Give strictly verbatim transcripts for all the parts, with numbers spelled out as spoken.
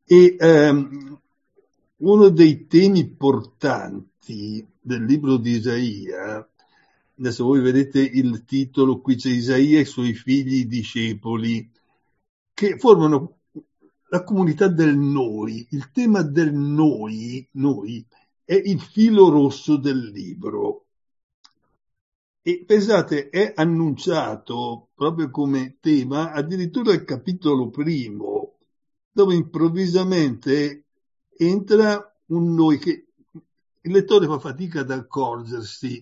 E ehm, uno dei temi portanti del libro di Isaia, adesso voi vedete il titolo, qui c'è Isaia e i suoi figli discepoli, che formano la comunità del noi. Il tema del noi, noi è il filo rosso del libro. E pensate, è annunciato proprio come tema addirittura il capitolo primo, dove improvvisamente entra un noi che il lettore fa fatica ad accorgersi,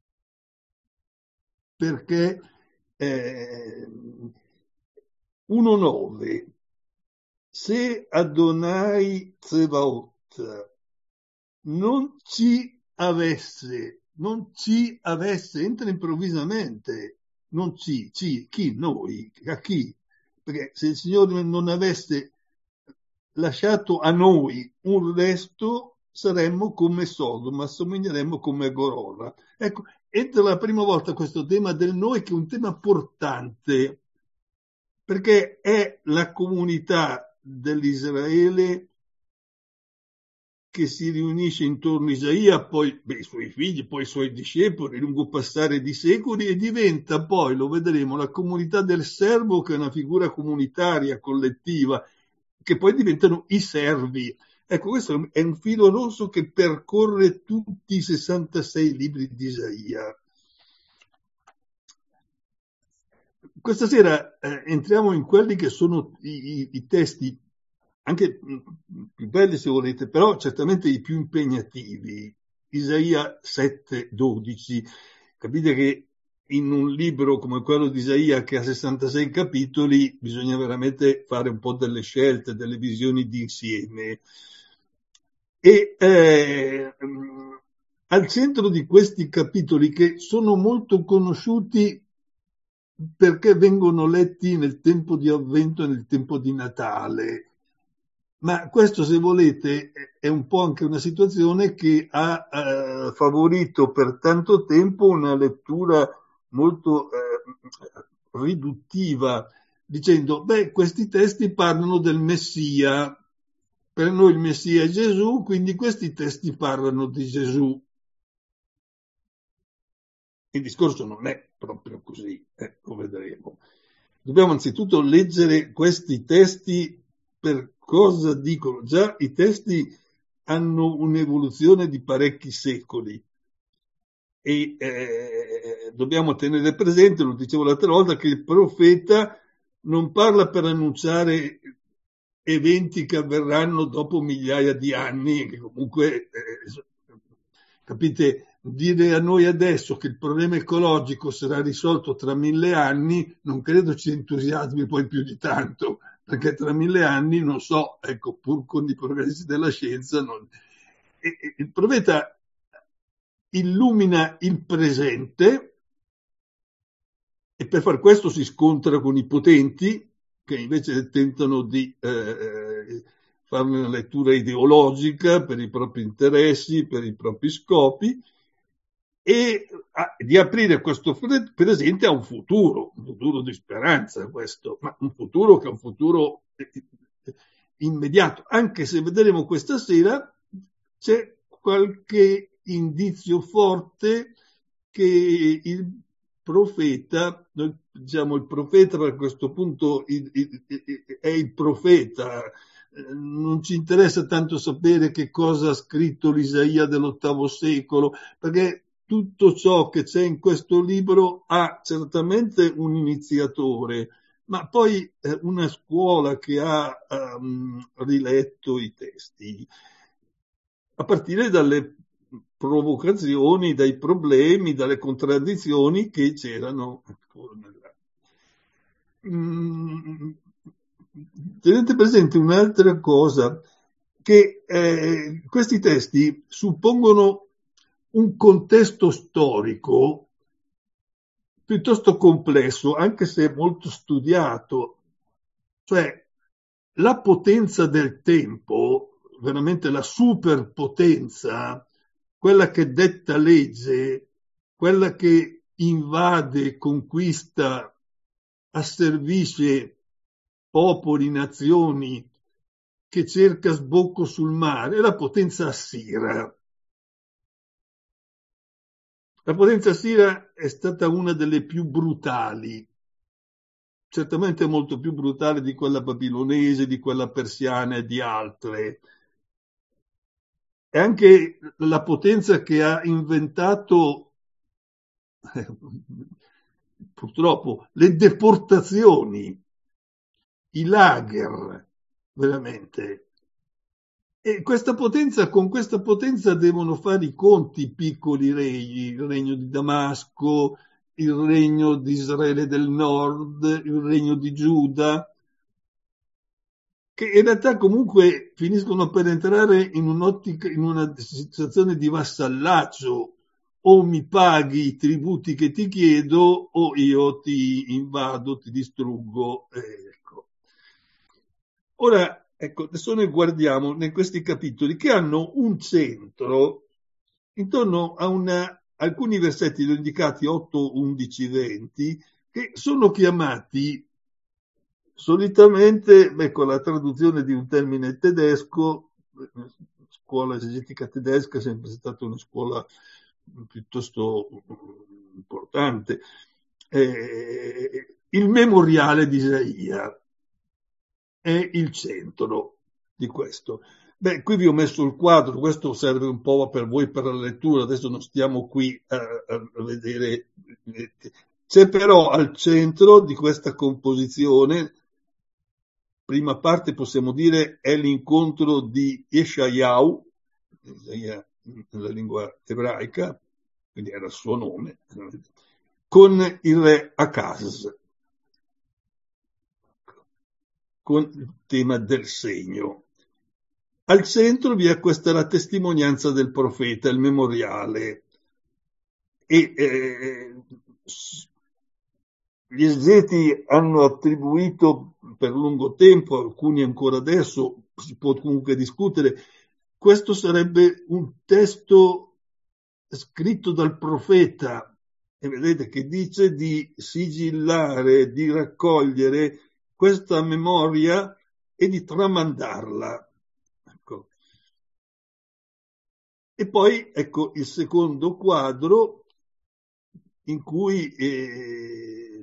perché eh, uno nove, se Adonai Tsevaot non ci avesse, non ci avesse, entra improvvisamente, non ci, ci, chi? Noi, a chi? Perché se il Signore non avesse lasciato a noi un resto, saremmo come Sodoma, assomiglieremmo come Gorora. Ecco, entra la prima volta questo tema del noi, che è un tema portante, perché è la comunità dell'Israele che si riunisce intorno a Isaia, poi beh, i suoi figli, poi i suoi discepoli, lungo passare di secoli, e diventa poi, lo vedremo, la comunità del servo, che è una figura comunitaria, collettiva, che poi diventano i servi. Ecco, questo è un filo rosso che percorre tutti i sessantasei libri di Isaia. Questa sera eh, entriamo in quelli che sono i, i, i testi anche mh, più belli se volete, però certamente i più impegnativi. Isaia sette dodici. Capite che in un libro come quello di Isaia, che ha sessantasei capitoli, bisogna veramente fare un po' delle scelte, delle visioni d'insieme. E eh, mh, al centro di questi capitoli, che sono molto conosciuti perché vengono letti nel tempo di Avvento e nel tempo di Natale, ma questo, se volete, è un po' anche una situazione che ha eh, favorito per tanto tempo una lettura molto eh, riduttiva, dicendo, beh, questi testi parlano del Messia, per noi il Messia è Gesù, quindi questi testi parlano di Gesù. Il discorso non è proprio così, eh, lo vedremo. Dobbiamo anzitutto leggere questi testi per cosa dicono. Già i testi hanno un'evoluzione di parecchi secoli e eh, dobbiamo tenere presente, lo dicevo l'altra volta, che il profeta non parla per annunciare eventi che avverranno dopo migliaia di anni, che comunque, eh, capite, dire a noi adesso che il problema ecologico sarà risolto tra mille anni, non credo ci entusiasmi poi più di tanto, perché tra mille anni, non so, ecco, pur con i progressi della scienza, non... e, e, il profeta illumina il presente e per far questo si scontra con i potenti, che invece tentano di eh, farne una lettura ideologica per i propri interessi, per i propri scopi, e a, di aprire questo presente a un futuro, un futuro di speranza questo, ma un futuro che è un futuro immediato, anche se vedremo questa sera c'è qualche indizio forte che il profeta, noi diciamo il profeta per questo punto il, il, il, è il profeta, non ci interessa tanto sapere che cosa ha scritto l'Isaia dell'ottavo secolo, perché tutto ciò che c'è in questo libro ha certamente un iniziatore, ma poi eh, una scuola che ha um, riletto i testi, a partire dalle provocazioni, dai problemi, dalle contraddizioni che c'erano. Mm, tenete presente un'altra cosa, che eh, questi testi suppongono un contesto storico piuttosto complesso, anche se molto studiato, cioè la potenza del tempo, veramente la superpotenza, quella che detta legge, quella che invade, conquista, asservisce popoli, nazioni, che cerca sbocco sul mare è la potenza assira. La potenza assira è stata una delle più brutali, certamente molto più brutale di quella babilonese, di quella persiana e di altre. È anche la potenza che ha inventato, eh, purtroppo, le deportazioni, i lager, veramente. E questa potenza, con questa potenza devono fare i conti i piccoli regni, il regno di Damasco, il regno di Israele del Nord, il regno di Giuda, che in realtà comunque finiscono per entrare in un'ottica, in una situazione di vassallaggio. O mi paghi i tributi che ti chiedo o io ti invado, ti distruggo. Eh, ecco. Ora, ecco, adesso noi guardiamo in questi capitoli che hanno un centro intorno a una, alcuni versetti, li ho indicati otto, undici, venti, che sono chiamati solitamente, ecco, la traduzione di un termine tedesco, scuola esegetica tedesca è sempre stata una scuola piuttosto importante, eh, il memoriale di Isaia è il centro di questo. Beh, qui vi ho messo il quadro, questo serve un po' per voi per la lettura, adesso non stiamo qui a, a vedere. C'è però al centro di questa composizione, prima parte possiamo dire è l'incontro di Yeshayahu, nella lingua ebraica, quindi era il suo nome, con il re Akaz, con il tema del segno. Al centro vi è questa la testimonianza del profeta, il memoriale. E eh, gli esegeti hanno attribuito per lungo tempo, alcuni ancora adesso, si può comunque discutere, questo sarebbe un testo scritto dal profeta, e vedete che dice di sigillare, di raccogliere questa memoria e di tramandarla. Ecco. E poi ecco il secondo quadro in cui eh,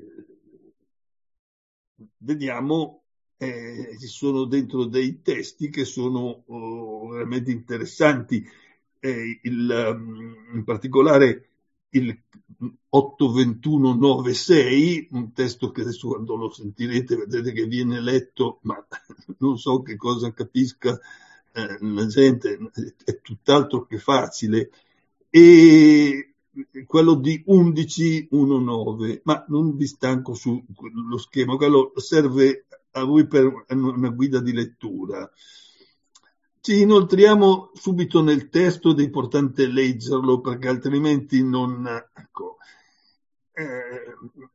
vediamo eh, ci sono dentro dei testi che sono oh, veramente interessanti, eh, il, in particolare il otto ventuno nove sei, un testo che adesso quando lo sentirete vedrete che viene letto, ma non so che cosa capisca eh, la gente, è tutt'altro che facile, e quello di undici diciannove, ma non vi stanco sullo schema, quello serve a voi per una guida di lettura. Ci inoltriamo subito nel testo ed è importante leggerlo perché altrimenti non... Ecco. Eh,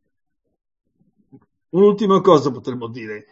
un'ultima cosa potremmo dire.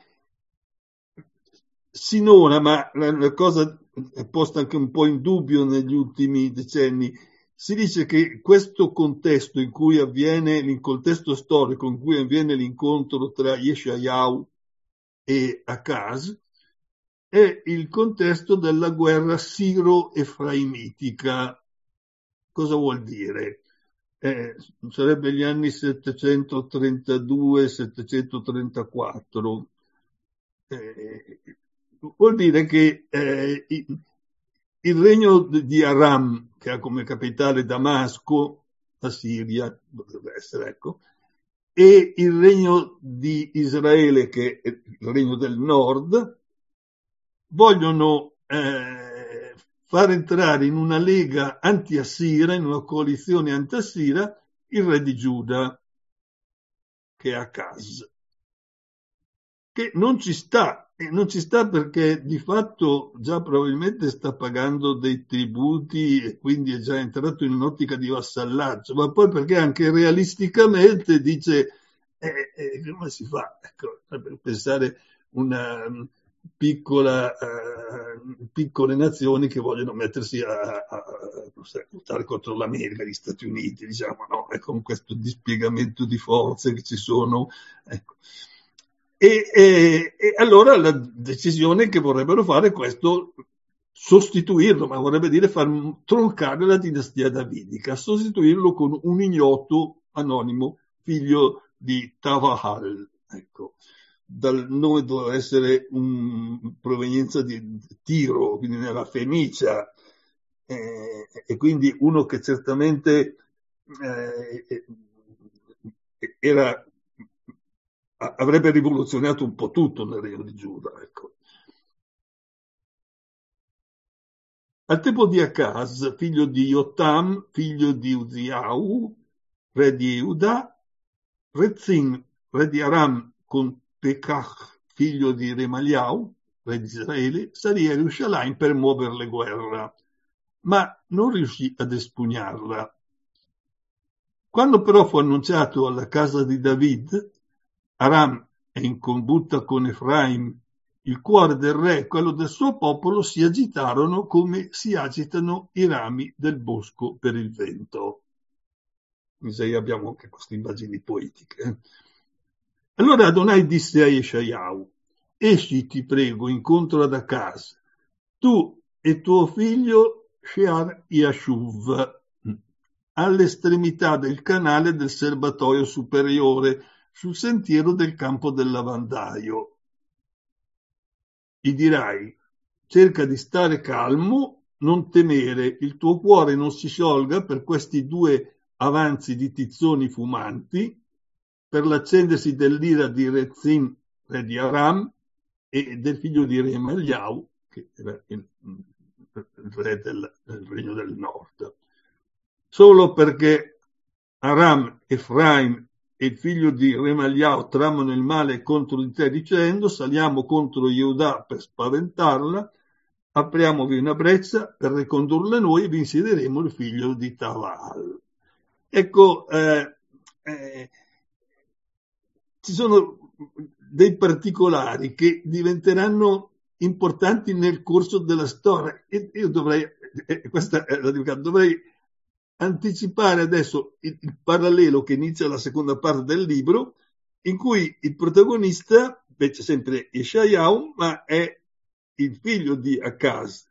Sinora, ma la, la cosa è posta anche un po' in dubbio negli ultimi decenni, si dice che questo contesto in cui avviene, il contesto storico in cui avviene l'incontro tra Yeshayahu e Akaz, è il contesto della guerra siro-efraimitica. Cosa vuol dire? Eh, sarebbe gli anni settecentotrentadue settecentotrentaquattro. Eh, vuol dire che eh, il regno di Aram, che ha come capitale Damasco, la Siria, dovrebbe essere, ecco, e il regno di Israele, che è il regno del nord, vogliono eh, far entrare in una lega anti-assira, in una coalizione anti-assira, il re di Giuda, che è Akaz, che non ci sta, e non ci sta perché di fatto già probabilmente sta pagando dei tributi e quindi è già entrato in un'ottica di vassallaggio, ma poi perché anche realisticamente dice eh, eh, come si fa? Ecco, per pensare una piccola, eh, piccole nazioni che vogliono mettersi a, a, a lottare contro l'America, gli Stati Uniti, diciamo, no? E con questo dispiegamento di forze che ci sono, ecco. E, e, e allora la decisione che vorrebbero fare è questo, sostituirlo, ma vorrebbe dire far troncare la dinastia davidica, sostituirlo con un ignoto anonimo, figlio di Tavahal. Ecco, dal nome doveva essere un, provenienza di Tiro, quindi nella Fenicia, eh, e quindi uno che certamente eh, era, avrebbe rivoluzionato un po' tutto nel regno di Giuda. Ecco. Al tempo di Acaz, figlio di Jotam, figlio di Uziau, re di Euda, Rezin, re di Aram, con Pekach, figlio di Remaliau, re di Israele, salì a Yerushalayim per muoverle guerra, ma non riuscì ad espugnarla. Quando però fu annunciato alla casa di David, Aram è in combutta con Efraim, il cuore del re e quello del suo popolo si agitarono come si agitano i rami del bosco per il vento. In Isaia abbiamo anche queste immagini poetiche. Allora Adonai disse a Yeshayahu: esci, ti prego, incontro ad Acaz, tu e tuo figlio Shear Yashuv, all'estremità del canale del serbatoio superiore, sul sentiero del campo del lavandaio. Gli dirai: cerca di stare calmo, non temere, il tuo cuore non si sciolga per questi due avanzi di tizzoni fumanti, per l'accendersi dell'ira di Rezin, re di Aram, e del figlio di Remaliau, che era il, il re del, del regno del nord. Solo perché Aram, Efraim e il figlio di Remaliau tramano il male contro di te dicendo: saliamo contro Yehuda per spaventarla, apriamovi una breccia per ricondurla a noi e vi insiederemo il figlio di Taval. Ecco, eh, eh, ci sono dei particolari che diventeranno importanti nel corso della storia. E io dovrei, eh, questa è la difficoltà, dovrei anticipare adesso il, il parallelo che inizia la seconda parte del libro, in cui il protagonista, invece sempre Yeshayahu, ma è il figlio di Acaz,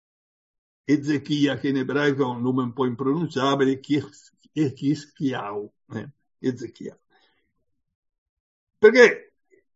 Ezechia, che in ebraico ha un nome un po' impronunciabile, Echizchiau, eh, Ezechia. Perché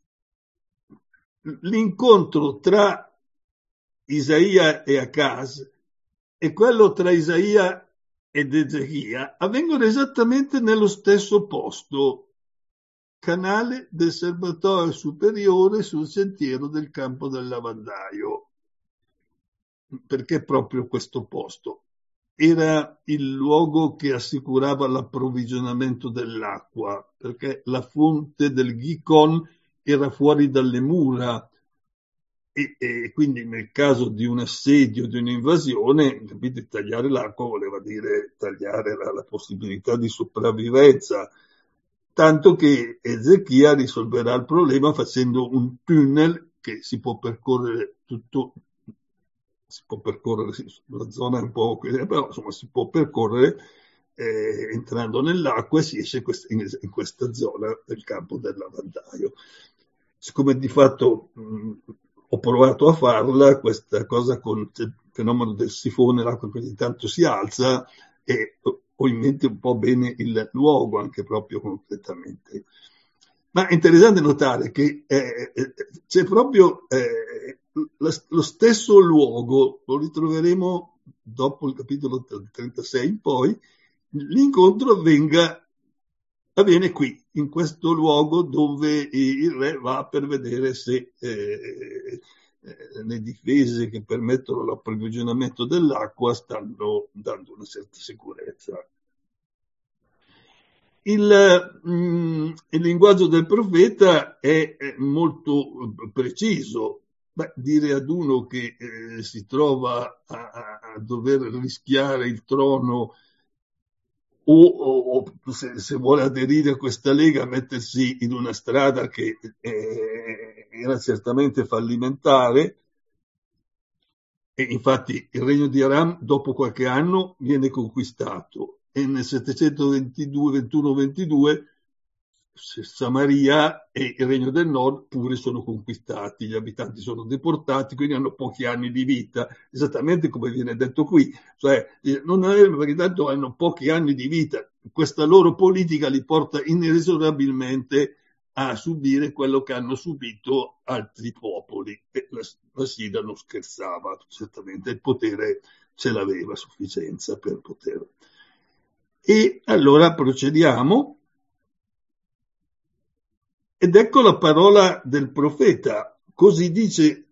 l'incontro tra Isaia e Acaz e quello tra Isaia ed Ezechia avvengono esattamente nello stesso posto, canale del serbatoio superiore sul sentiero del campo del lavandaio. Perché proprio questo posto? Era il luogo che assicurava l'approvvigionamento dell'acqua, perché la fonte del Gihon era fuori dalle mura e, e quindi nel caso di un assedio, di un'invasione, capite, tagliare l'acqua voleva dire tagliare la, la possibilità di sopravvivenza, tanto che Ezechia risolverà il problema facendo un tunnel che si può percorrere tutto, si può percorrere, sì, la zona è un po', però insomma si può percorrere eh, entrando nell'acqua e si esce in, in questa zona del campo del lavandaio. Siccome di fatto mh, ho provato a farla, questa cosa con il fenomeno del sifone, l'acqua così tanto si alza e ho in mente un po' bene il luogo anche proprio completamente. Ma è interessante notare che eh, c'è proprio eh, lo stesso luogo, lo ritroveremo dopo il capitolo trentasei in poi, l'incontro avvenga, avviene qui, in questo luogo dove il re va per vedere se eh, le difese che permettono l'approvvigionamento dell'acqua stanno dando una certa sicurezza. Il, mh, il linguaggio del profeta è, è molto preciso. Beh, dire ad uno che eh, si trova a, a, dover rischiare il trono o, o, o se, se vuole aderire a questa lega, mettersi in una strada che eh, era certamente fallimentare, e infatti il regno di Aram dopo qualche anno viene conquistato e nel settecentoventidue ventuno ventidue Samaria e il Regno del Nord pure sono conquistati, gli abitanti sono deportati, quindi hanno pochi anni di vita, esattamente come viene detto qui, cioè non è, perché tanto hanno pochi anni di vita, questa loro politica li porta inesorabilmente a subire quello che hanno subito altri popoli, e la, la Siria non scherzava, certamente il potere ce l'aveva a sufficienza per poter. E allora procediamo. Ed ecco la parola del profeta, così dice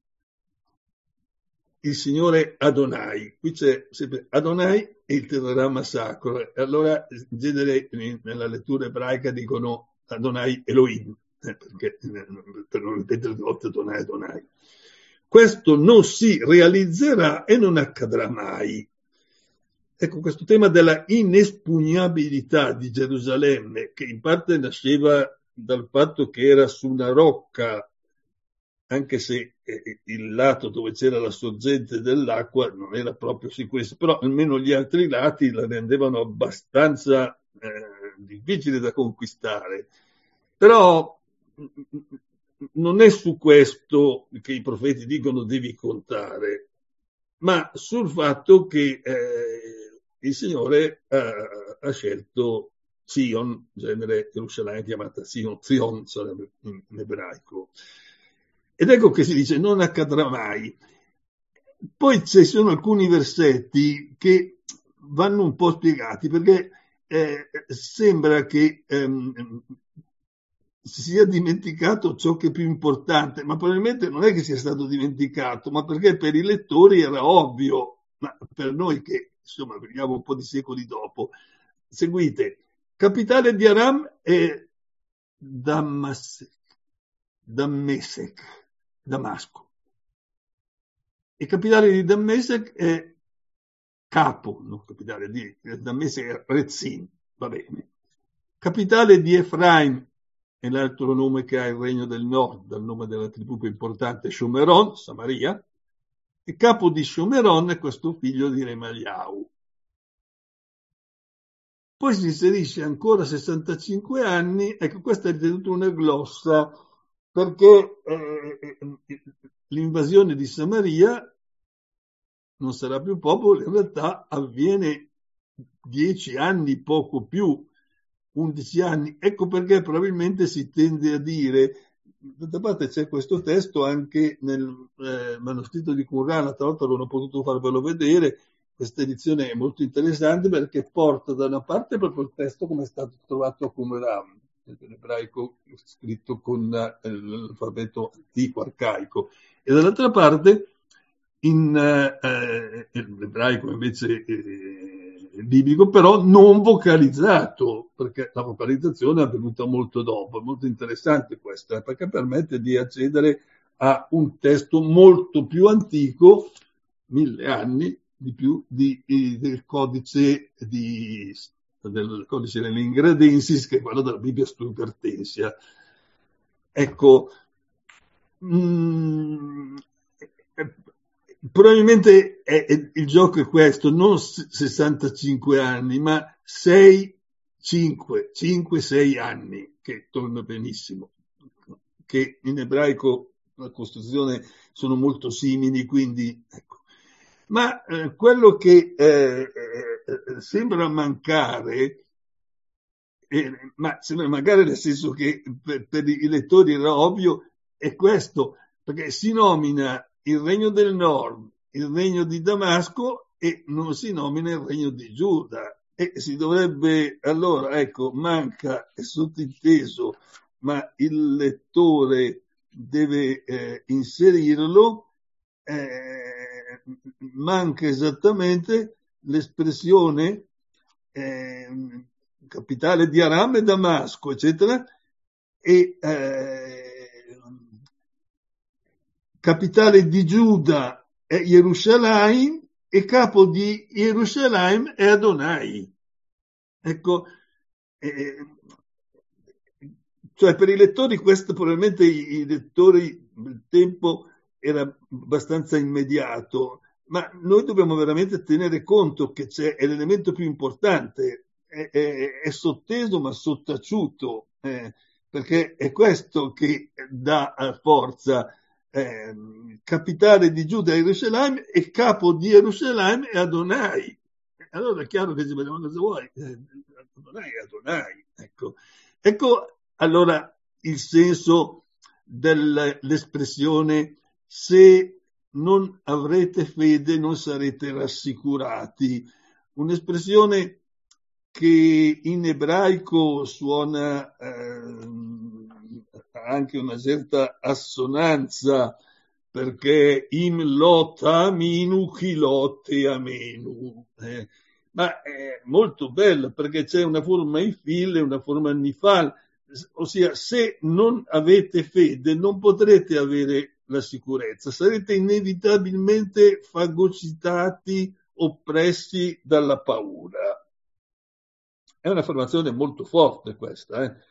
il Signore Adonai. Qui c'è sempre Adonai e il tetragramma sacro. E allora in genere nella lettura ebraica dicono Adonai Elohim, eh, perché, per non ripetere due volte Adonai Adonai. Questo non si realizzerà e non accadrà mai. Ecco, questo tema della inespugnabilità di Gerusalemme, che in parte nasceva dal fatto che era su una rocca, anche se il lato dove c'era la sorgente dell'acqua non era proprio su questo, però almeno gli altri lati la rendevano abbastanza eh, difficile da conquistare. Però non è su questo che i profeti dicono devi contare, ma sul fatto che eh, il Signore ha, ha scelto Zion, in genere Gerusalemme chiamata Zion, Zion sarebbe in, in ebraico. Ed ecco che si dice non accadrà mai. Poi ci sono alcuni versetti che vanno un po' spiegati, perché eh, sembra che ehm, si sia dimenticato ciò che è più importante, ma probabilmente non è che sia stato dimenticato, ma perché per i lettori era ovvio, ma per noi che insomma veniamo un po' di secoli dopo. Seguite, capitale di Aram è Damasek, Damasek, Damasco. Il capitale di Damasek è Capo, no, capitale di Damasek è Rezin, va bene. Capitale di Efraim è l'altro nome che ha il Regno del Nord, dal nome della tribù più importante, Shomeron, Samaria, e capo di Shomeron è questo figlio di Remaliau. Poi si inserisce ancora sessantacinque anni, ecco questa è ritenuta una glossa, perché eh, l'invasione di Samaria non sarà più popolo, in realtà avviene dieci anni, poco più, undici anni. Ecco perché probabilmente si tende a dire, d'altra parte c'è questo testo anche nel eh, manoscritto di Qumran, l'altra volta non ho potuto farvelo vedere, questa edizione è molto interessante perché porta da una parte proprio il testo come è stato trovato a Qumran, in ebraico scritto con eh, l'alfabeto antico, arcaico, e dall'altra parte in eh, l'ebraico invece eh, biblico, però non vocalizzato, perché la vocalizzazione è avvenuta molto dopo. È molto interessante questo, eh, perché permette di accedere a un testo molto più antico, mille anni di più, di, di, del codice di, del codice dell'Ingredensis, che è quello della Bibbia Stupertensia. Ecco, mh, probabilmente è, è, il gioco è questo, non sessantacinque anni, ma sei, cinque, cinque, sei anni, che torna benissimo, che in ebraico la costruzione sono molto simili, quindi ecco. Ma eh, quello che eh, eh, sembra mancare, eh, ma sembra mancare nel senso che per, per i lettori era ovvio, è questo, perché si nomina il regno del nord, il regno di Damasco e non si nomina il regno di Giuda. E si dovrebbe, allora, ecco, manca, è sottinteso, ma il lettore deve eh, inserirlo, eh, manca esattamente l'espressione eh, capitale di Aram e Damasco, eccetera, e eh, capitale di Giuda è Gerusalemme e capo di Gerusalemme è Adonai. Ecco, eh, cioè per i lettori questo probabilmente i, i lettori il tempo era abbastanza immediato, ma noi dobbiamo veramente tenere conto che c'è, è l'elemento più importante, è, è, è sotteso ma sottaciuto, eh, perché è questo che dà eh, forza. Eh, capitale di Giuda e Gerusalemme e capo di Gerusalemme è Adonai. Allora è chiaro che ci vediamo cosa vuoi. Eh, Adonai è Adonai. Ecco. Ecco allora il senso dell'espressione se non avrete fede non sarete rassicurati. Un'espressione che in ebraico suona eh, anche una certa assonanza, perché im lot aminu chi lot e amenu. Eh, ma è molto bella perché c'è una forma infil e una forma nifal, ossia se non avete fede non potrete avere la sicurezza, sarete inevitabilmente fagocitati, oppressi dalla paura. È un'affermazione molto forte questa, eh?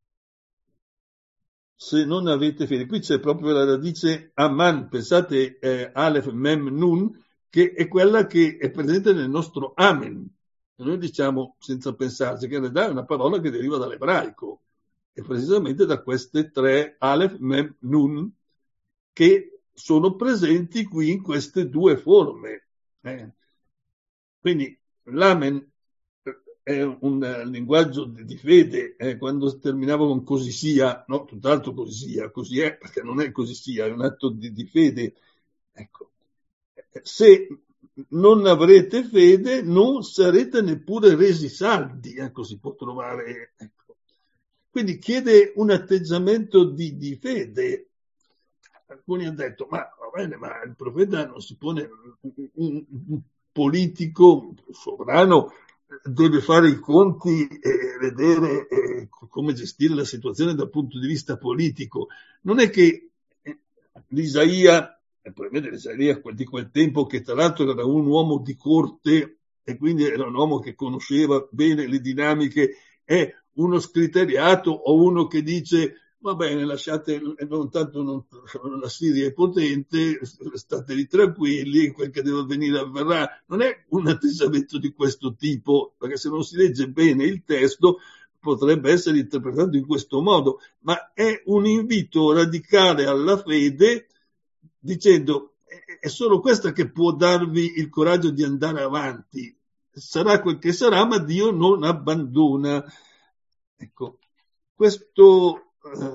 Se non avete fede, qui c'è proprio la radice Aman, pensate eh, Aleph Mem Nun, che è quella che è presente nel nostro Amen. Noi diciamo senza pensarci che in realtà è una parola che deriva dall'ebraico, e precisamente da queste tre Aleph Mem Nun che sono presenti qui in queste due forme. Eh. Quindi l'Amen è un linguaggio di fede, eh, quando terminavo con così sia, no, tutt'altro così sia, così è, perché non è così sia, è un atto di, di fede. Ecco. Se non avrete fede, non sarete neppure resi saldi, ecco, si può trovare. Ecco. Quindi chiede un atteggiamento di, di fede. Alcuni hanno detto, ma va bene, ma il profeta non si pone un, un, un politico, un sovrano, deve fare i conti e vedere eh, come gestire la situazione dal punto di vista politico. Non è che eh, l'Isaia, eh, probabilmente l'Isaia di quel tempo, che tra l'altro era un uomo di corte e quindi era un uomo che conosceva bene le dinamiche, è uno scriteriato o uno che dice va bene, lasciate, non tanto non, la Siria è potente, state lì tranquilli, quel che deve avvenire avverrà. Non è un atteggiamento di questo tipo, perché se non si legge bene il testo potrebbe essere interpretato in questo modo, ma è un invito radicale alla fede dicendo è solo questa che può darvi il coraggio di andare avanti. Sarà quel che sarà, ma Dio non abbandona. Ecco, questo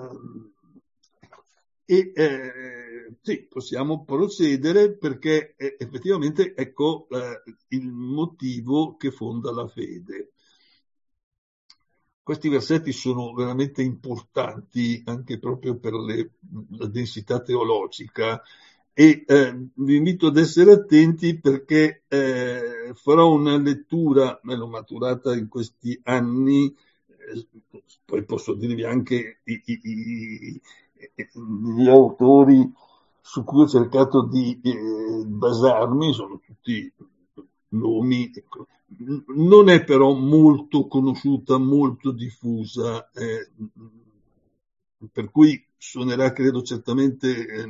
e eh, sì, possiamo procedere perché eh, effettivamente ecco eh, il motivo che fonda la fede. Questi versetti sono veramente importanti anche proprio per le, la densità teologica e eh, vi invito ad essere attenti perché eh, farò una lettura, me l'ho maturata in questi anni, eh, poi posso dirvi anche i, i, i, gli autori su cui ho cercato di eh, basarmi, sono tutti nomi, ecco. Non è però molto conosciuta, molto diffusa, eh, per cui suonerà credo certamente eh,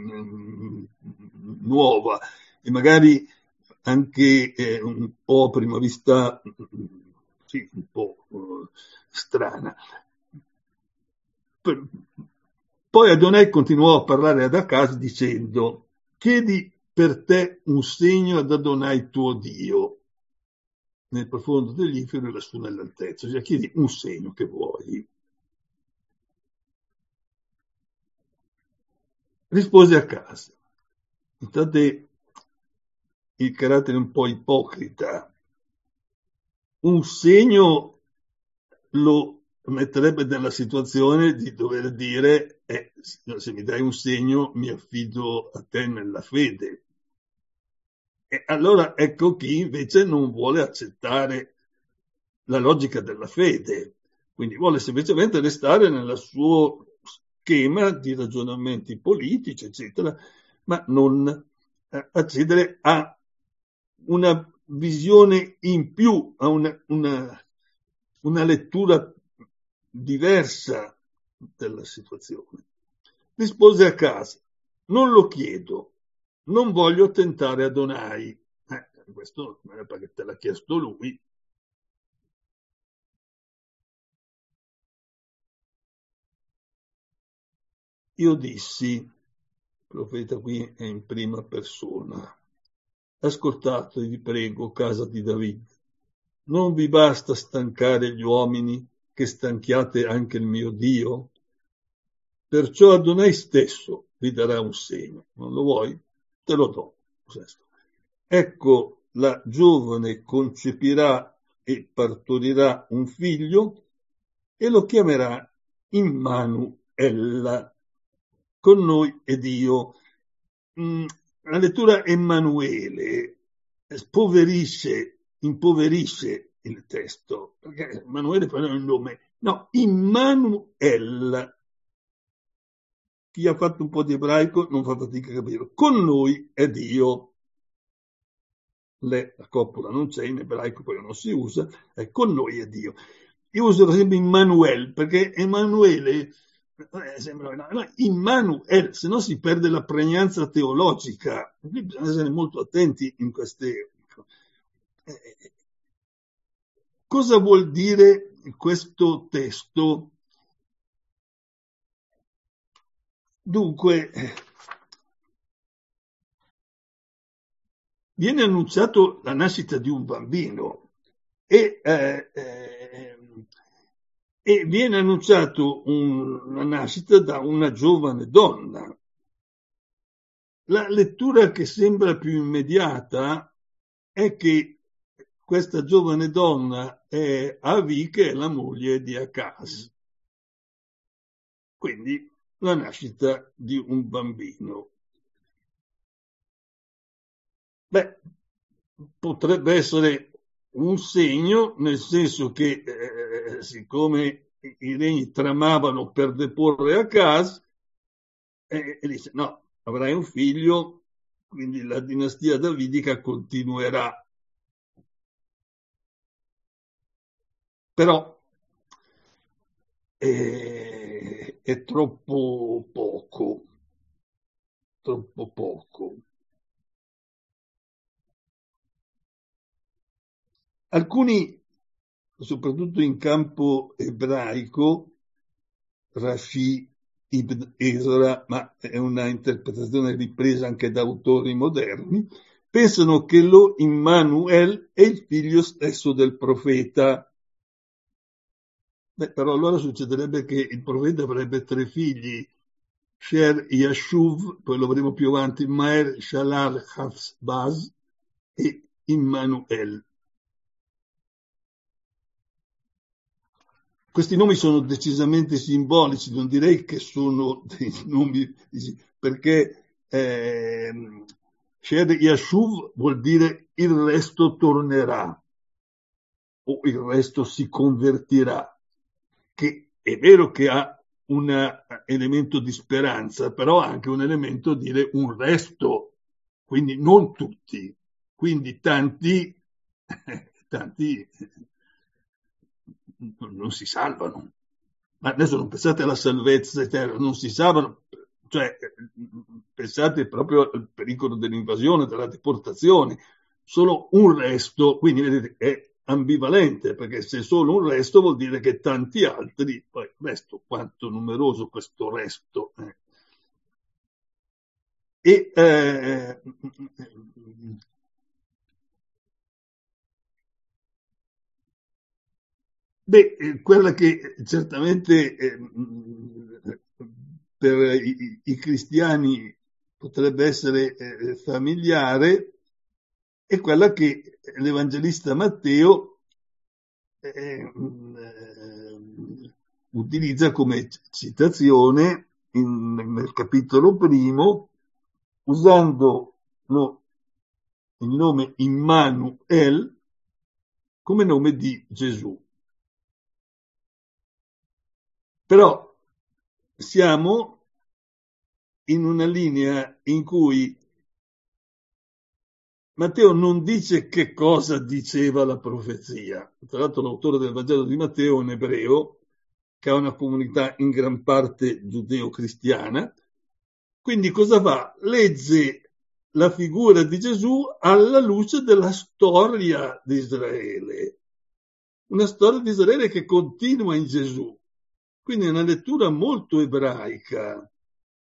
nuova e magari anche eh, un po' a prima vista sì, un po' uh, strana. Per, poi Adonai continuò a parlare ad Acaz dicendo chiedi per te un segno ad Adonai tuo Dio nel profondo degli inferi e lassù nell'altezza, cioè chiedi un segno che vuoi. Rispose a casa. Notate il carattere un po' ipocrita. Un segno lo metterebbe nella situazione di dover dire eh, se mi dai un segno mi affido a te nella fede. E allora ecco chi invece non vuole accettare la logica della fede, quindi vuole semplicemente restare nel suo schema di ragionamenti politici, eccetera, ma non eh, accedere a una visione in più, a una, una, una lettura diversa della situazione. Rispose a casa, non lo chiedo, non voglio tentare Adonai. Eh, questo non è perché te l'ha chiesto lui, io dissi, il profeta qui è in prima persona, ascoltate, vi prego, casa di David, non vi basta stancare gli uomini, che stanchiate anche il mio Dio? Perciò Adonai stesso vi darà un segno. Non lo vuoi? Te lo do. Ecco, la giovane concepirà e partorirà un figlio e lo chiamerà Immanuel. Con noi è Dio. Mm, la lettura Emanuele spoverisce, impoverisce il testo, perché Emanuele poi è un nome. No, Immanuel. Chi ha fatto un po' di ebraico non fa fatica a capirlo. Con noi è Dio. Le, la coppola non c'è, in ebraico poi non si usa, è con noi è Dio. Io uso per esempio Immanuel, perché Emanuele eh, sembra no, no, Immanuel, se no si perde la pregnanza teologica. Quindi bisogna essere molto attenti in queste. Eh, cosa vuol dire questo testo? Dunque, viene annunciato la nascita di un bambino e, eh, eh, e viene annunciato un, la nascita da una giovane donna. La lettura che sembra più immediata è che questa giovane donna è Avi, che è la moglie di Acaz. Quindi la nascita di un bambino. Beh, potrebbe essere un segno, nel senso che eh, siccome i regni tramavano per deporre Acaz, eh, e dice no, avrai un figlio, quindi la dinastia davidica continuerà. Però è, è troppo poco, troppo poco. Alcuni, soprattutto in campo ebraico, Rashi Ibn Ezra, ma è una interpretazione ripresa anche da autori moderni, pensano che lo Immanuel è il figlio stesso del profeta. Beh, però allora succederebbe che il profeta avrebbe tre figli, Sher Yashuv, poi lo vedremo più avanti, Maer Shalal Hafsbaz e Immanuel. Questi nomi sono decisamente simbolici, non direi che sono dei nomi, perché eh, Sher Yashuv vuol dire il resto tornerà o il resto si convertirà, che è vero che ha un elemento di speranza, però ha anche un elemento di dire un resto, quindi non tutti, quindi tanti, tanti non si salvano. Ma adesso non pensate alla salvezza eterna, non si salvano, cioè pensate proprio al pericolo dell'invasione, della deportazione. Solo un resto, quindi vedete, è ambivalente, perché se solo un resto vuol dire che tanti altri, poi resto, quanto numeroso questo resto. Eh. E eh, beh, quella che certamente eh, per i, i, cristiani potrebbe essere eh, familiare è quella che l'Evangelista Matteo eh, eh, utilizza come citazione in, nel capitolo primo, usando no, il nome Immanuel come nome di Gesù. Però siamo in una linea in cui Matteo non dice che cosa diceva la profezia. Tra l'altro l'autore del Vangelo di Matteo è un ebreo che ha una comunità in gran parte giudeo-cristiana. Quindi cosa fa? Legge la figura di Gesù alla luce della storia di Israele. Una storia di Israele che continua in Gesù. Quindi è una lettura molto ebraica.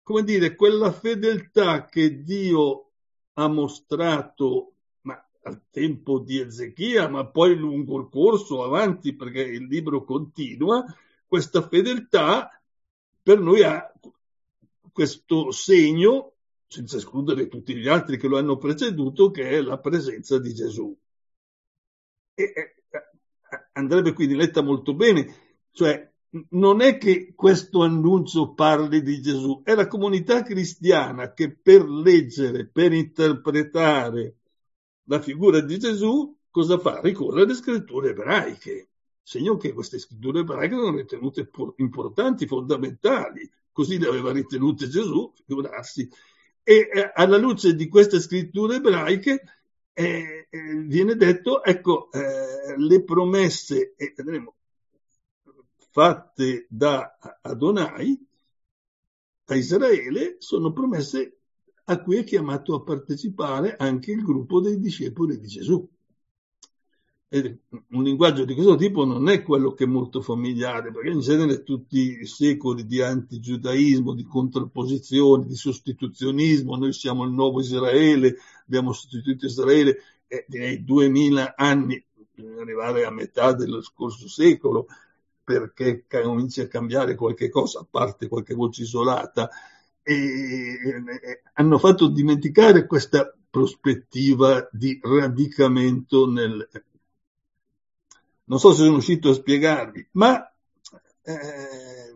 come dire, quella fedeltà che Dio ha mostrato ma al tempo di Ezechia, ma poi lungo il corso avanti, perché il libro continua, questa fedeltà per noi ha questo segno, senza escludere tutti gli altri che lo hanno preceduto, che è la presenza di Gesù. E, e, andrebbe quindi letta molto bene, cioè non è che questo annuncio parli di Gesù, è la comunità cristiana che per leggere, per interpretare la figura di Gesù, cosa fa? Ricorre alle scritture ebraiche, segno che queste scritture ebraiche sono ritenute importanti, fondamentali, così le aveva ritenute Gesù, figurarsi. E eh, alla luce di queste scritture ebraiche eh, eh, viene detto, ecco, eh, le promesse, e vedremo, fatte da Adonai a Israele sono promesse a cui è chiamato a partecipare anche il gruppo dei discepoli di Gesù. E un linguaggio di questo tipo non è quello che è molto familiare, perché in genere tutti i secoli di antigiudaismo, di contrapposizione, di sostituzionismo, noi siamo il nuovo Israele, abbiamo sostituito Israele, e direi duemila anni, per arrivare a metà dello scorso secolo, perché cominci a cambiare qualche cosa, a parte qualche voce isolata, e, e hanno fatto dimenticare questa prospettiva di radicamento nel... Non so se sono riuscito a spiegarvi, ma eh,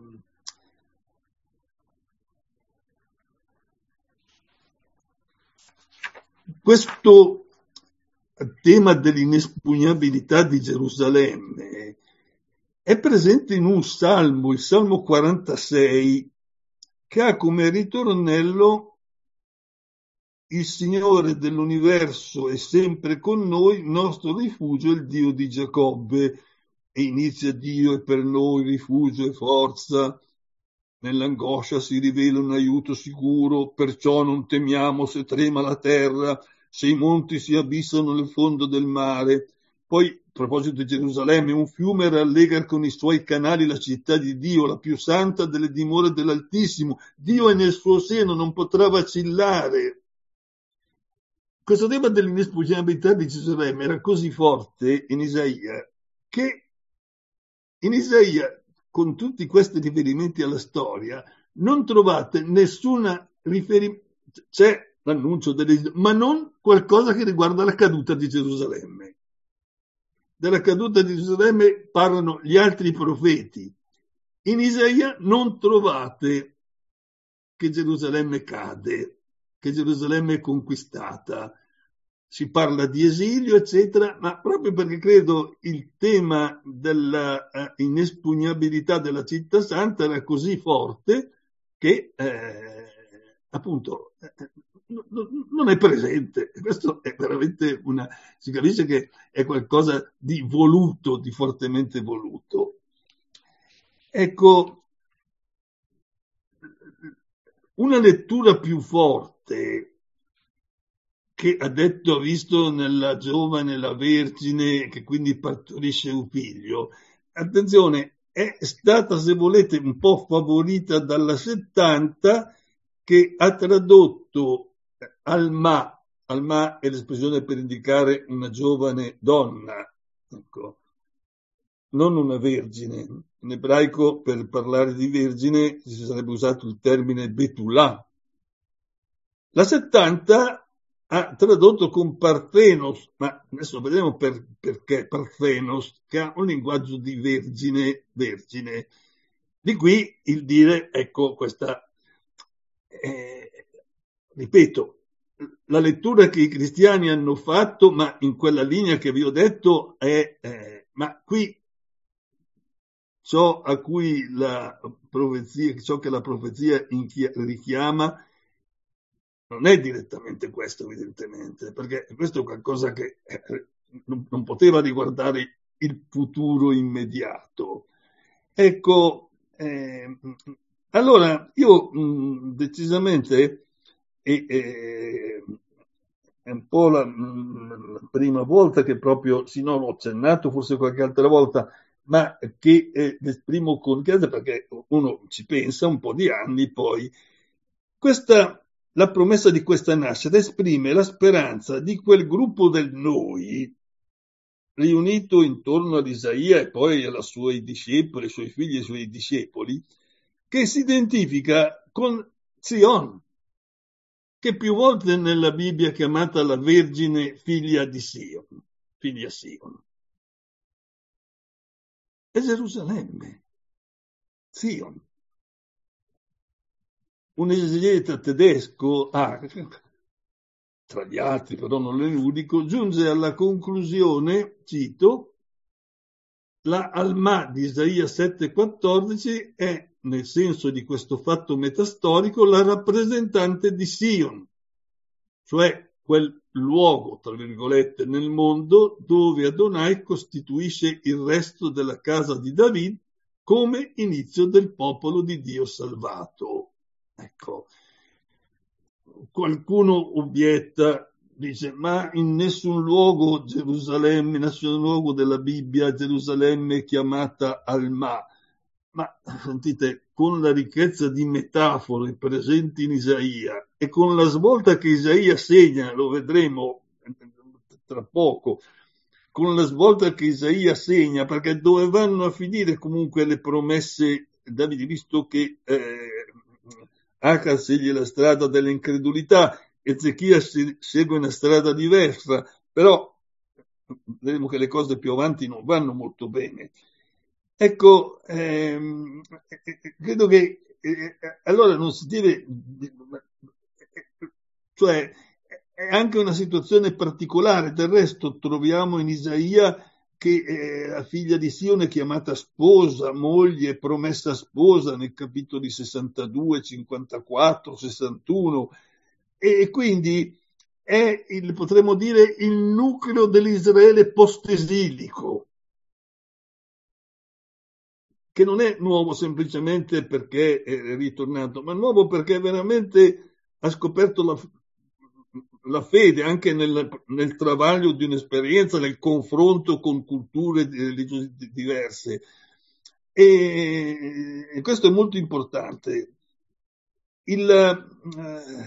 questo tema dell'inespugnabilità di Gerusalemme è presente in un salmo, il Salmo quarantasei, che ha come ritornello il Signore dell'universo è sempre con noi, nostro rifugio è il Dio di Giacobbe. E inizia: Dio è per noi rifugio e forza, nell'angoscia si rivela un aiuto sicuro, perciò non temiamo se trema la terra, se i monti si abissano nel fondo del mare. Poi, a proposito di Gerusalemme, un fiume rallegra con i suoi canali la città di Dio, la più santa delle dimore dell'Altissimo. Dio è nel suo seno, non potrà vacillare. Questo tema dell'inespugnabilità di Gerusalemme era così forte in Isaia che in Isaia, con tutti questi riferimenti alla storia, non trovate nessuna riferimento, c'è l'annuncio delle, ma non qualcosa che riguarda la caduta di Gerusalemme. Della caduta di Gerusalemme parlano gli altri profeti. In Isaia non trovate che Gerusalemme cade, che Gerusalemme è conquistata. Si parla di esilio, eccetera, ma proprio perché credo il tema della uh, inespugnabilità della città santa era così forte che eh, appunto eh, non è presente. Questo è veramente una... si capisce che è qualcosa di voluto, di fortemente voluto. Ecco, una lettura più forte che ha detto, ha visto nella giovane la Vergine che quindi partorisce un figlio. Attenzione, è stata, se volete, un po' favorita dalla settanta, che ha tradotto Alma. Alma è l'espressione per indicare una giovane donna, ecco, non una vergine. In ebraico, per parlare di vergine, si sarebbe usato il termine Betulà. La settanta ha tradotto con Parthenos, ma adesso vedremo per, perché Parthenos, che ha un linguaggio di vergine, vergine. Di qui il dire, ecco, questa, eh, ripeto, la lettura che i cristiani hanno fatto, ma in quella linea che vi ho detto, è, eh, ma qui ciò a cui la profezia, ciò che la profezia richiama, non è direttamente questo, evidentemente, perché questo è qualcosa che eh, non, non poteva riguardare il futuro immediato. Ecco, eh, allora io mh, decisamente, e, e, è un po' la, la prima volta che proprio, sì, no, l'ho accennato forse qualche altra volta, ma che eh, esprimo con chiarezza, perché uno ci pensa un po' di anni, poi questa, la promessa di questa nascita esprime la speranza di quel gruppo del noi riunito intorno ad Isaia e poi ai suoi discepoli, ai suoi figli e ai suoi discepoli, che si identifica con Zion, che più volte nella Bibbia è chiamata la Vergine figlia di Sion, figlia Sion. È Gerusalemme, Sion. Un esegeta tedesco, ah, tra gli altri, però non è l'unico, giunge alla conclusione, cito, la Alma di Isaia sette quattordici è, nel senso di questo fatto metastorico, la rappresentante di Sion, cioè quel luogo, tra virgolette, nel mondo dove Adonai costituisce il resto della casa di David come inizio del popolo di Dio salvato. Ecco, qualcuno obietta, dice, ma in nessun luogo Gerusalemme, in nessun luogo della Bibbia Gerusalemme è chiamata Alma. Ma sentite, con la ricchezza di metafore presenti in Isaia e con la svolta che Isaia segna, lo vedremo tra poco, con la svolta che Isaia segna, perché dove vanno a finire comunque le promesse, Davide, visto che eh, Acaz sceglie la strada dell'incredulità, Ezechia segue una strada diversa, però vedremo che le cose più avanti non vanno molto bene. Ecco, ehm, credo che eh, allora non si deve, cioè è anche una situazione particolare, del resto troviamo in Isaia che eh, la figlia di Sione è chiamata sposa, moglie, promessa sposa nei capitoli sessantadue, cinquantaquattro, sessantuno e quindi è il, potremmo dire, il nucleo dell'Israele post-esilico, che non è nuovo semplicemente perché è ritornato, ma nuovo perché veramente ha scoperto la, la fede anche nel, nel travaglio di un'esperienza, nel confronto con culture religiose diverse. E, e questo è molto importante. Il, eh,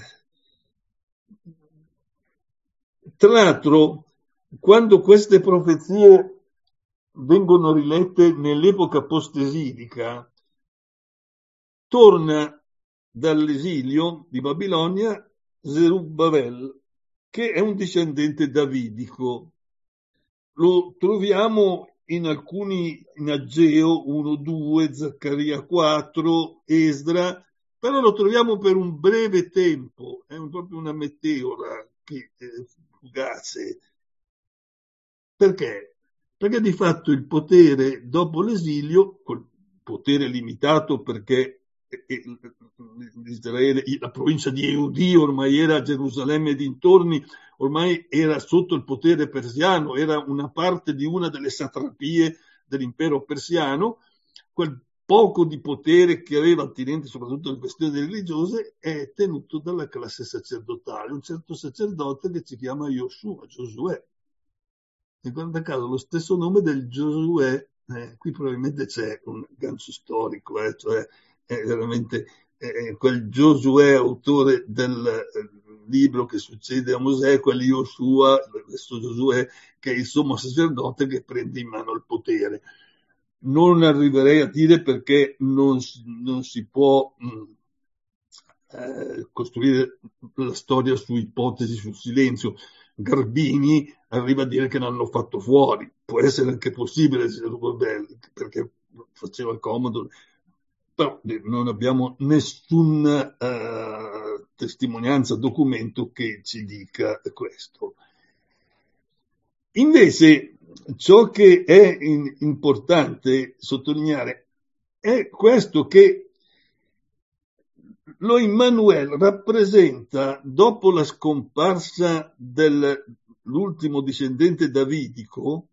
tra l'altro, quando queste profezie vengono rilette nell'epoca post-esilica, torna dall'esilio di Babilonia Zerubbabel, che è un discendente davidico. Lo troviamo in alcuni, in Ageo uno due, Zaccaria quattro, Esdra, però lo troviamo per un breve tempo, è proprio una meteora che è fugace. Perché? Perché di fatto il potere dopo l'esilio, col potere limitato perché Israele, la provincia di Eudì ormai era Gerusalemme e dintorni, ormai era sotto il potere persiano, era una parte di una delle satrapie dell'impero persiano, quel poco di potere che aveva attinente soprattutto alle questioni religiose è tenuto dalla classe sacerdotale, un certo sacerdote che si chiama Yoshua, Giosuè. E guarda caso lo stesso nome del Giosuè, eh, qui probabilmente c'è un gancio storico, eh, cioè è veramente eh, quel Giosuè, autore del eh, libro che succede a Mosè, quel Yoshua, questo Giosuè che è il sommo sacerdote che prende in mano il potere. Non arriverei a dire perché non, non si può mh, eh, costruire la storia su ipotesi, sul silenzio. Garbini arriva a dire che l'hanno fatto fuori, può essere anche possibile perché faceva comodo, però non abbiamo nessuna uh, testimonianza, documento che ci dica questo. Invece ciò che è in, importante sottolineare è questo, che lo Immanuel rappresenta, dopo la scomparsa dell'ultimo discendente davidico,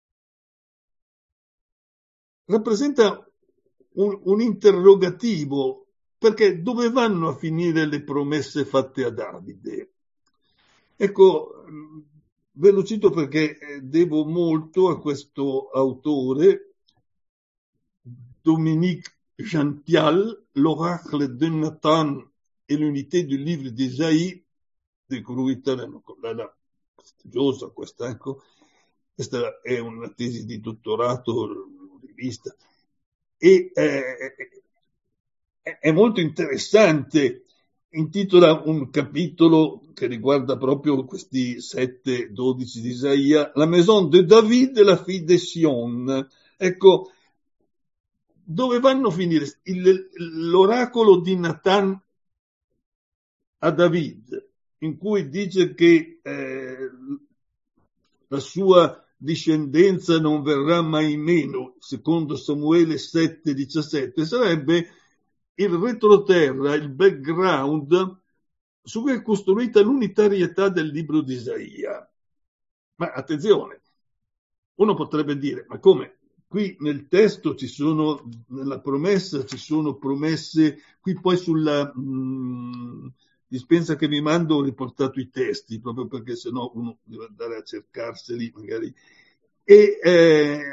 rappresenta un, un interrogativo, perché dove vanno a finire le promesse fatte a Davide? Ecco, ve lo cito perché devo molto a questo autore, Dominique Gential, L'Oracle de Nathan et l'unité du livre d'Isaïe, descritta nella collana prestigiosa, questa, ecco, questa è una tesi di dottorato rivista, e eh, è molto interessante, intitola un capitolo che riguarda proprio questi sette dodici di Isaia, la Maison de David e la fille de Sion. Ecco, dove vanno a finire il, l'oracolo di Nathan a David, in cui dice che eh, la sua discendenza non verrà mai meno, secondo Samuele sette diciassette, sarebbe il retroterra, il background su cui è costruita l'unitarietà del libro di Isaia. Ma attenzione, uno potrebbe dire, ma come? Qui nel testo ci sono, nella promessa ci sono promesse, qui poi sulla mh, dispensa che vi mando ho riportato i testi, proprio perché sennò uno deve andare a cercarseli magari. E eh,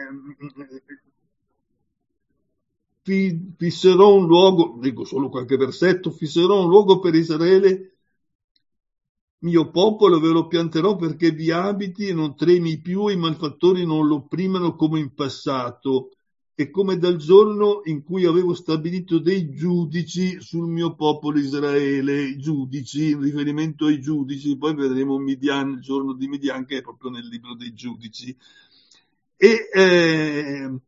fisserò un luogo, dico solo qualche versetto, fisserò un luogo per Israele, mio popolo, ve lo pianterò perché vi abiti e non tremi più, i malfattori non lo opprimano come in passato, e come dal giorno in cui avevo stabilito dei giudici sul mio popolo Israele, giudici, in riferimento ai giudici, poi vedremo Midian, il giorno di Midian, che è proprio nel libro dei giudici. E eh,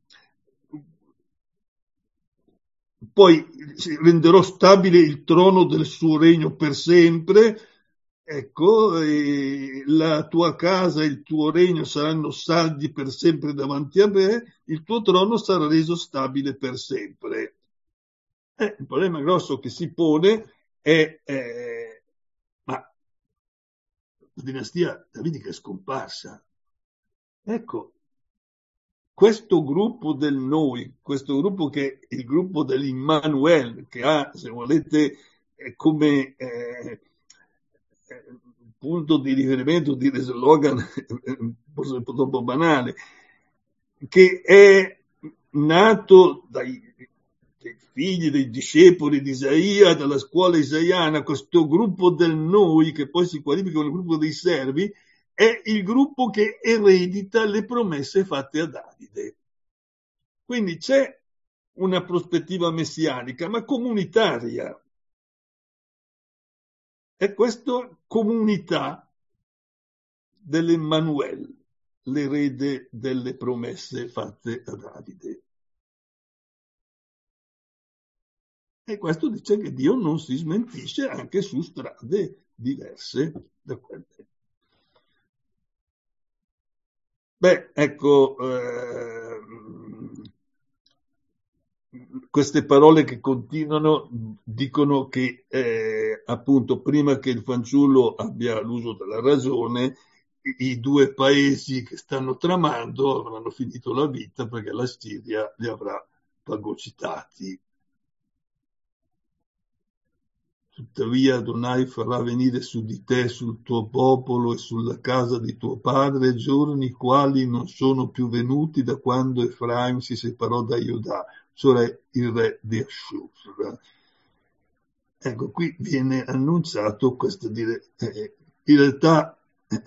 poi renderò stabile il trono del suo regno per sempre. Ecco, eh, la tua casa e il tuo regno saranno saldi per sempre davanti a me, il tuo trono sarà reso stabile per sempre. Eh, il problema grosso che si pone è, eh, ma la dinastia davidica è scomparsa. Ecco, questo gruppo del noi, questo gruppo che è il gruppo dell'Immanuel, che ha, se volete, eh, come eh, punto di riferimento, dire slogan, forse un po' troppo banale, che è nato dai, dai figli, dei discepoli di Isaia, dalla scuola isaiana, questo gruppo del noi, che poi si qualifica come il gruppo dei servi, è il gruppo che eredita le promesse fatte a Davide. Quindi c'è una prospettiva messianica, ma comunitaria. È questa comunità dell'Emmanuel, l'erede delle promesse fatte a Davide. E questo dice che Dio non si smentisce anche su strade diverse da quelle. Beh, ecco, eh, queste parole che continuano dicono che eh, appunto prima che il fanciullo abbia l'uso della ragione, i, i due paesi che stanno tramando avranno finito la vita perché la Siria li avrà fagocitati. Tuttavia Adonai farà venire su di te, sul tuo popolo e sulla casa di tuo padre giorni quali non sono più venuti da quando Efraim si separò da Giuda, cioè il re di Ashur. Ecco, qui viene annunciato questo dire, eh, in realtà eh,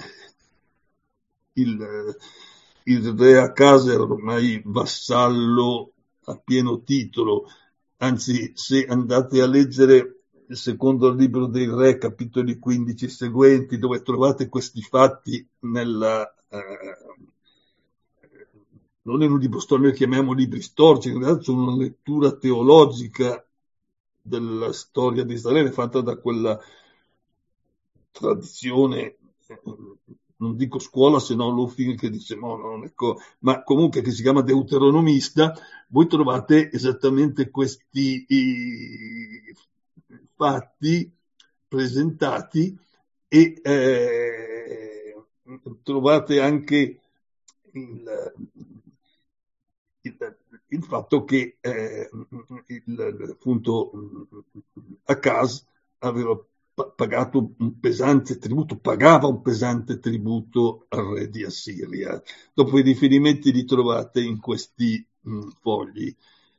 il, il re a casa era ormai vassallo a pieno titolo, anzi se andate a leggere il secondo libro dei re, capitoli quindici seguenti, dove trovate questi fatti nella, eh, non in un libro storico, noi chiamiamo libri storici, in realtà sono una lettura teologica della storia di Israele fatta da quella tradizione, non dico scuola se no Lufin che dice no, non è co- ma comunque che si chiama deuteronomista, voi trovate esattamente questi i, fatti presentati e eh, trovate anche il, il, il fatto che eh, il, appunto Akaz aveva pagato un pesante tributo, pagava un pesante tributo al re di Assiria. Dopo i riferimenti li trovate in questi mh, fogli.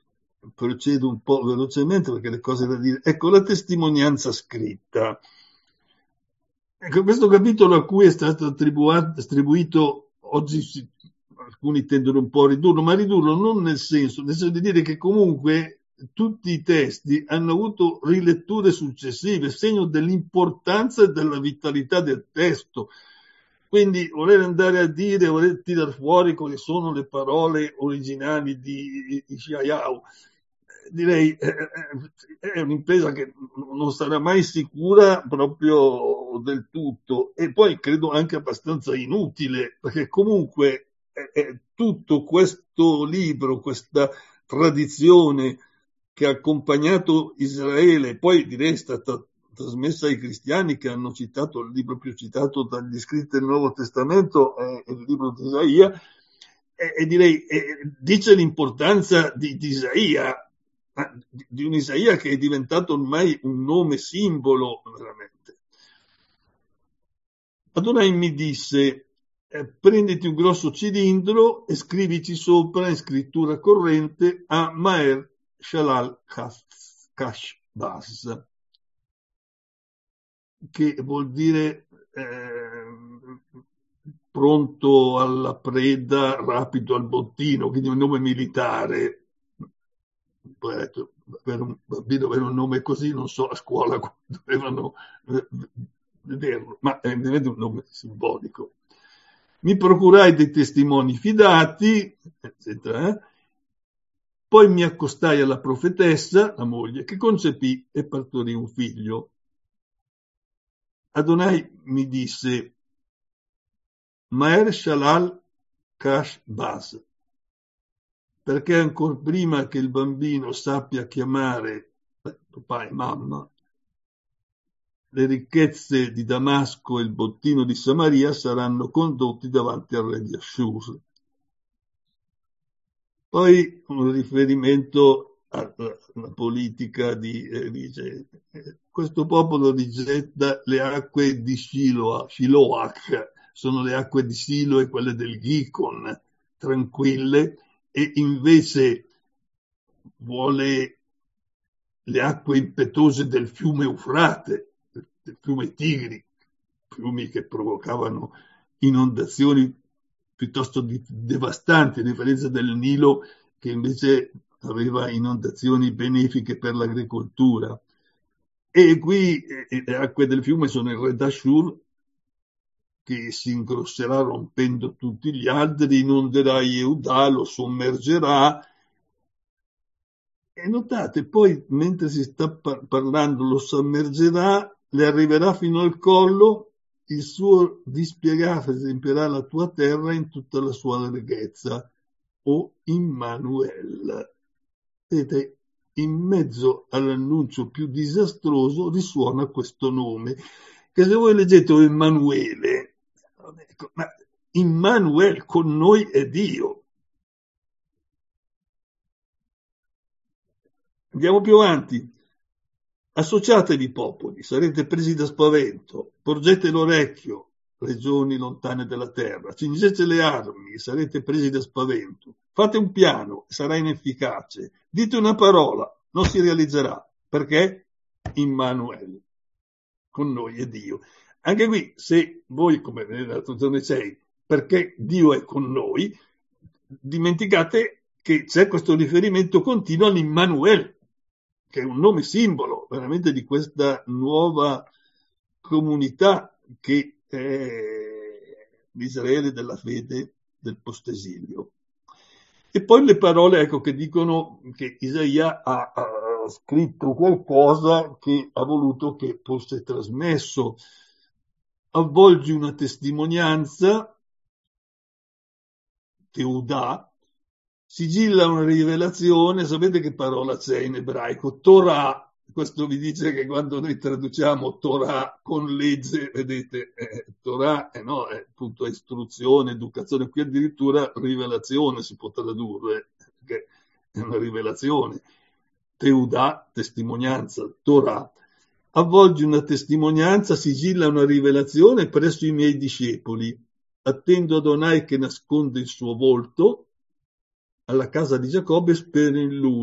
procedo un po' velocemente perché le cose da dire. Ecco, la testimonianza scritta. Ecco, questo capitolo a cui è stato attribuito, oggi si, alcuni tendono un po' a ridurlo, ma ridurlo non nel senso, nel senso di dire che comunque tutti i testi hanno avuto riletture successive, segno dell'importanza e della vitalità del testo. Quindi voler andare a dire, voler tirare fuori quali sono le parole originali di Yeshayahu, direi è un'impresa che non sarà mai sicura proprio del tutto e poi credo anche abbastanza inutile, perché comunque è tutto questo libro, questa tradizione che ha accompagnato Israele, poi direi è stata trasmessa ai cristiani che hanno citato il libro più citato dagli scritti del Nuovo Testamento, è il libro di Isaia, e, e direi e dice l'importanza di, di Isaia, di un Isaia che è diventato ormai un nome simbolo veramente. Adonai mi disse: eh, prenditi un grosso cilindro e scrivici sopra in scrittura corrente a Maer Shalal Kashbaz, che vuol dire eh, pronto alla preda, rapido al bottino, quindi un nome militare. Poi detto, per un bambino avere un nome così, non so a scuola dovevano vederlo, ma è un nome simbolico. Mi procurai dei testimoni fidati, eccetera. Poi mi accostai alla profetessa, la moglie, che concepì e partorì un figlio. Adonai mi disse: Maer Shalal Kashbaz, perché ancora prima che il bambino sappia chiamare papà e mamma, le ricchezze di Damasco e il bottino di Samaria saranno condotti davanti al re di Ashur. Poi un riferimento alla politica di eh, dice, eh, questo popolo rigetta le acque di Shiloah, Shiloach, sono le acque di Silo e quelle del Gihon, tranquille, e invece vuole le acque impetuose del fiume Eufrate, del fiume Tigri, fiumi che provocavano inondazioni piuttosto devastanti, a differenza del Nilo che invece aveva inondazioni benefiche per l'agricoltura. E qui eh, le acque del fiume sono il re d'Ashur, che si ingrosserà rompendo tutti gli alberi, inonderà Yehuda, lo sommergerà. E notate, poi mentre si sta par- parlando, lo sommergerà, le arriverà fino al collo, il suo dispiegato esempierà la tua terra in tutta la sua larghezza, o Immanuel. Vedete, in mezzo all'annuncio più disastroso risuona questo nome, che se voi leggete o Emanuele, ma Immanuel con noi è Dio. Andiamo più avanti. Associatevi popoli, sarete presi da spavento, porgete l'orecchio, regioni lontane dalla terra, cingete le armi, sarete presi da spavento, fate un piano, sarà inefficace, dite una parola, non si realizzerà, perché Immanuel, con noi è Dio. Anche qui, se voi, come nella traduzione sei, perché Dio è con noi, dimenticate che c'è questo riferimento continuo all'Immanuel, che è un nome simbolo veramente di questa nuova comunità che è l'Israele della fede del postesilio. E poi le parole, ecco, che dicono che Isaia ha, ha scritto qualcosa che ha voluto che fosse trasmesso. Avvolgi una testimonianza, Teudà, sigilla una rivelazione. Sapete che parola c'è in ebraico? Torah. Questo vi dice che quando noi traduciamo Torah con legge, vedete, eh, Torah eh, no, è appunto istruzione, educazione, qui addirittura rivelazione si può tradurre, perché è una rivelazione. Teudà, testimonianza, Torah. Avvolgi una testimonianza, sigilla una rivelazione presso i miei discepoli. Attendo Adonai che nasconde il suo volto alla casa di Giacobbe e spero in lui.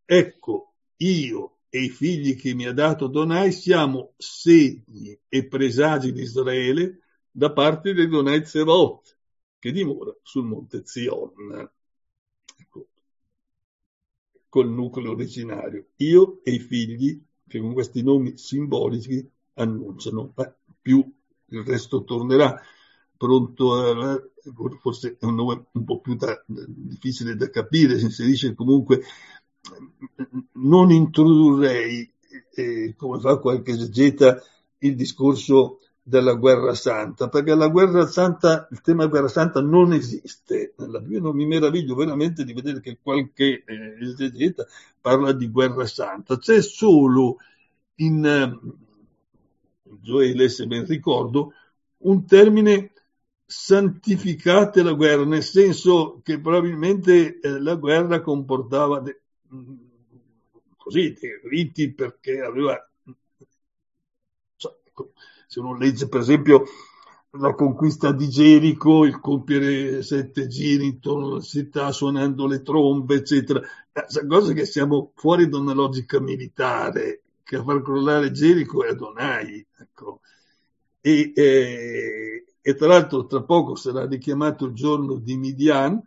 ecco, io e i figli che mi ha dato Adonai siamo segni e presagi di Israele da parte di Adonai Tsevaot, che dimora sul monte Zion, ecco, col nucleo originario. Io e i figli, che con questi nomi simbolici annunciano, eh, più il resto tornerà. Pronto a, forse è un nome un po' più da, difficile da capire, si inserisce comunque, non introdurrei, eh, come fa qualche esegeta, il discorso della guerra santa, perché la guerra santa, il tema guerra santa non esiste. Io non mi meraviglio veramente di vedere che qualche eh, esegeta parla di guerra santa. C'è solo in eh, Gioele, se ben ricordo, un termine santificate la guerra, nel senso che probabilmente eh, la guerra comportava de, così dei riti, perché aveva, cioè, se uno legge per esempio la conquista di Gerico, il compiere sette giri intorno alla città suonando le trombe, eccetera, sono cose che siamo fuori da una logica militare, che a far crollare Gerico è Adonai, ecco. E, eh, e tra l'altro tra poco sarà richiamato il giorno di Midian,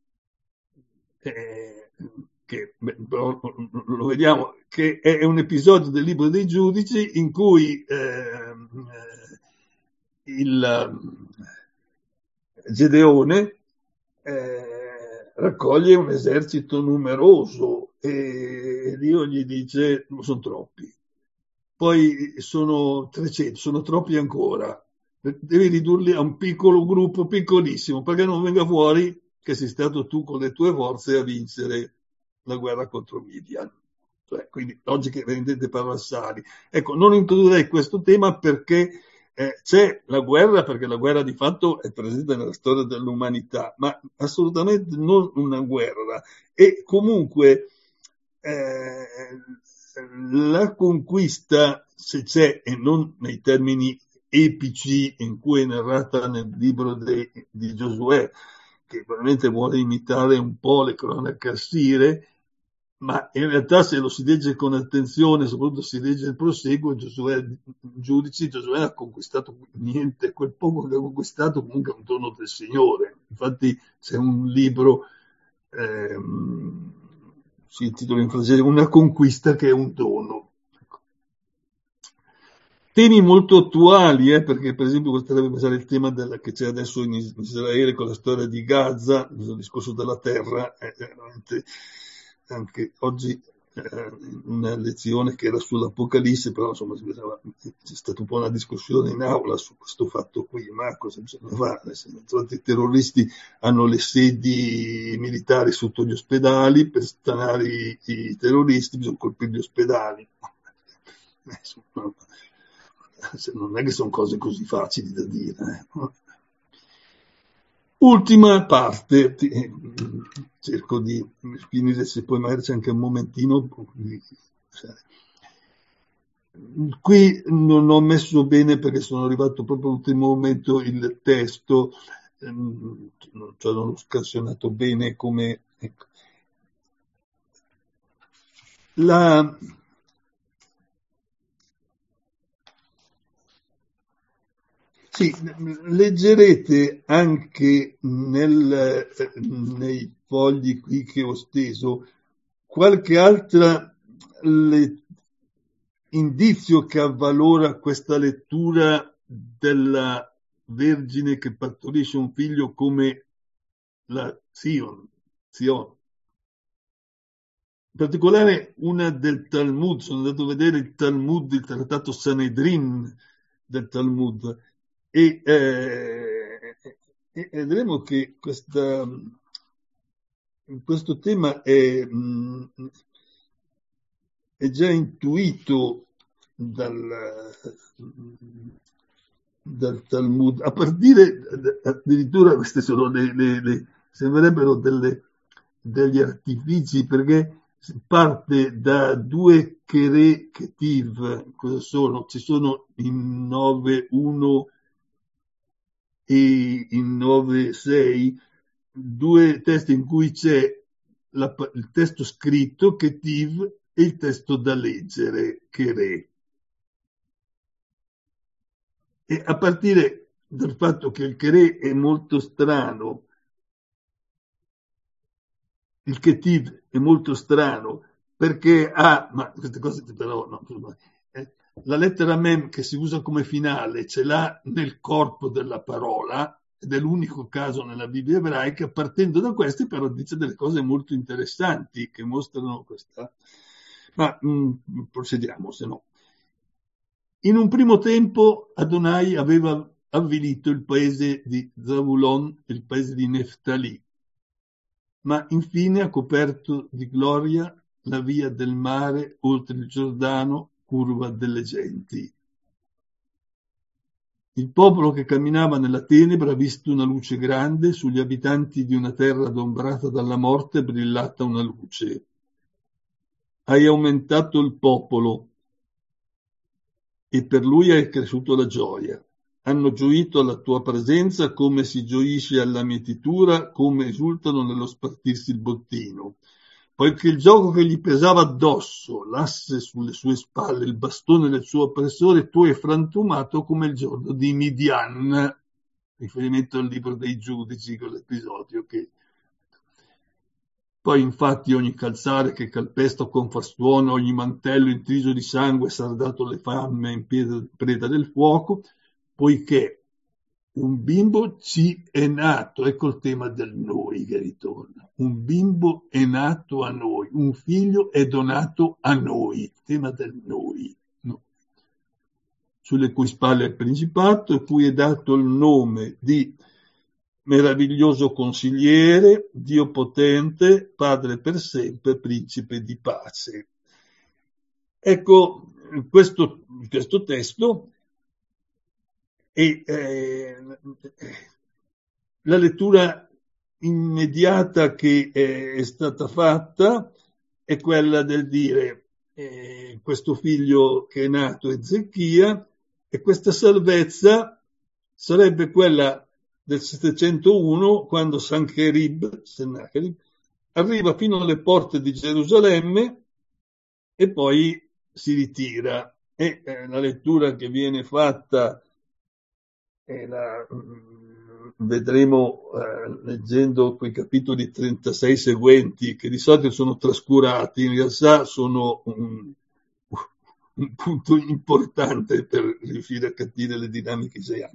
eh, che beh, lo vediamo, che è un episodio del libro dei giudici in cui eh, il Gedeone eh, raccoglie un esercito numeroso e Dio gli dice sono troppi, poi sono trecento, sono troppi ancora, devi ridurli a un piccolo gruppo, piccolissimo, perché non venga fuori che sei stato tu con le tue forze a vincere la guerra contro Midian. Cioè, quindi logiche evidentemente paradossali. Ecco, non introdurrei questo tema perché eh, c'è la guerra, perché la guerra di fatto è presente nella storia dell'umanità, ma assolutamente non una guerra. E comunque eh, la conquista, se c'è, e non nei termini epici in cui è narrata nel libro de, di Giosuè, che probabilmente vuole imitare un po' le cronache assire, ma in realtà se lo si legge con attenzione, soprattutto se si legge il proseguo, Giosuè, giudici, Giosuè ha conquistato niente, quel poco che ha conquistato comunque è un dono del Signore. Infatti c'è un libro, ehm, si intitola in francese, Una conquista che è un dono. Temi molto attuali, eh, perché per esempio potrebbe pensare il tema della, che c'è adesso in Israele con la storia di Gaza, il discorso della terra, è veramente anche oggi eh, una lezione che era sull'Apocalisse, però insomma c'è stata un po' una discussione in aula su questo fatto qui, ma cosa bisogna fare? Se i terroristi hanno le sedi militari sotto gli ospedali, per stanare i, i terroristi bisogna colpire gli ospedali. Insomma, non è che sono cose così facili da dire. Eh. Ultima parte, eh, cerco di finire, se poi magari c'è anche un momentino. Qui non ho messo bene perché sono arrivato proprio all'ultimo momento il testo, ehm, cioè non l'ho scansionato bene come. Ecco. La. Sì, leggerete anche nel, nei fogli qui che ho steso qualche altra le, indizio che avvalora questa lettura della Vergine che partorisce un figlio come la Zion, Zion. In particolare una del Talmud, sono andato a vedere il Talmud, il trattato Sanedrin del Talmud, e, eh, e vedremo che questa, questo tema è, è già intuito dal, dal Talmud, a partire addirittura queste sono le, le, le sembrerebbero delle, degli artifici, perché parte da due Kere Ketiv, cosa sono? Ci sono in nove uno e in nove sei due testi in cui c'è la, il testo scritto, Ketiv, e il testo da leggere, Kere. E a partire dal fatto che il Kere è molto strano, il Ketiv è molto strano, perché ha, ma queste cose però, no, eh, la lettera Mem che si usa come finale ce l'ha nel corpo della parola, ed è l'unico caso nella Bibbia ebraica. Partendo da questi però dice delle cose molto interessanti che mostrano questa. Ma mh, procediamo, se no. In un primo tempo Adonai aveva avvilito il paese di Zavulon, il paese di Neftali, ma infine ha coperto di gloria la via del mare oltre il Giordano, curva delle genti. Il popolo che camminava nella tenebra ha visto una luce grande, sugli abitanti di una terra adombrata dalla morte è brillata una luce. Hai aumentato il popolo e per lui è cresciuta la gioia. Hanno gioito alla tua presenza come si gioisce alla mietitura, come esultano nello spartirsi il bottino. Poiché il gioco che gli pesava addosso, l'asse sulle sue spalle, il bastone del suo oppressore, tu hai frantumato come il giorno di Midian, riferimento al libro dei giudici, quell'episodio che poi infatti ogni calzare che calpesta con frastuono, ogni mantello intriso di sangue sarà dato alle fiamme in preda del fuoco, poiché un bimbo ci è nato, ecco il tema del noi che ritorna, un bimbo è nato a noi, un figlio è donato a noi, il tema del noi, no? Sulle cui spalle è il principato, e cui è dato il nome di meraviglioso consigliere, Dio potente, Padre per sempre, principe di pace. Ecco, questo, questo testo e eh, la lettura immediata che è, è stata fatta è quella del dire eh, questo figlio che è nato è Zechia, e questa salvezza sarebbe quella del settecentouno, quando Sancherib, Sennacherib arriva fino alle porte di Gerusalemme e poi si ritira. E eh, la lettura che viene fatta e la, vedremo eh, leggendo quei capitoli trentasei seguenti, che di solito sono trascurati, in realtà sono un, un punto importante per riuscire a capire le dinamiche isaiane.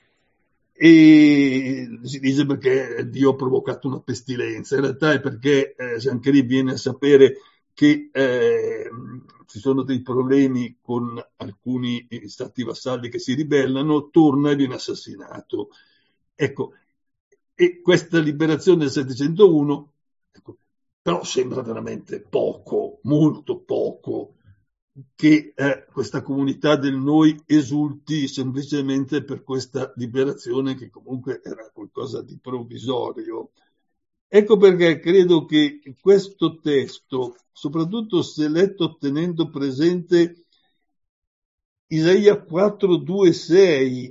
E si dice perché Dio ha provocato una pestilenza, in realtà è perché eh, Sancherib viene a sapere che eh, ci sono dei problemi con alcuni stati vassalli che si ribellano, torna e viene assassinato. Ecco, e questa liberazione del settecentouno, ecco, però sembra veramente poco, molto poco, che eh, questa comunità del noi esulti semplicemente per questa liberazione che comunque era qualcosa di provvisorio. Ecco perché credo che questo testo, soprattutto se letto tenendo presente Isaia quattro, due, sei,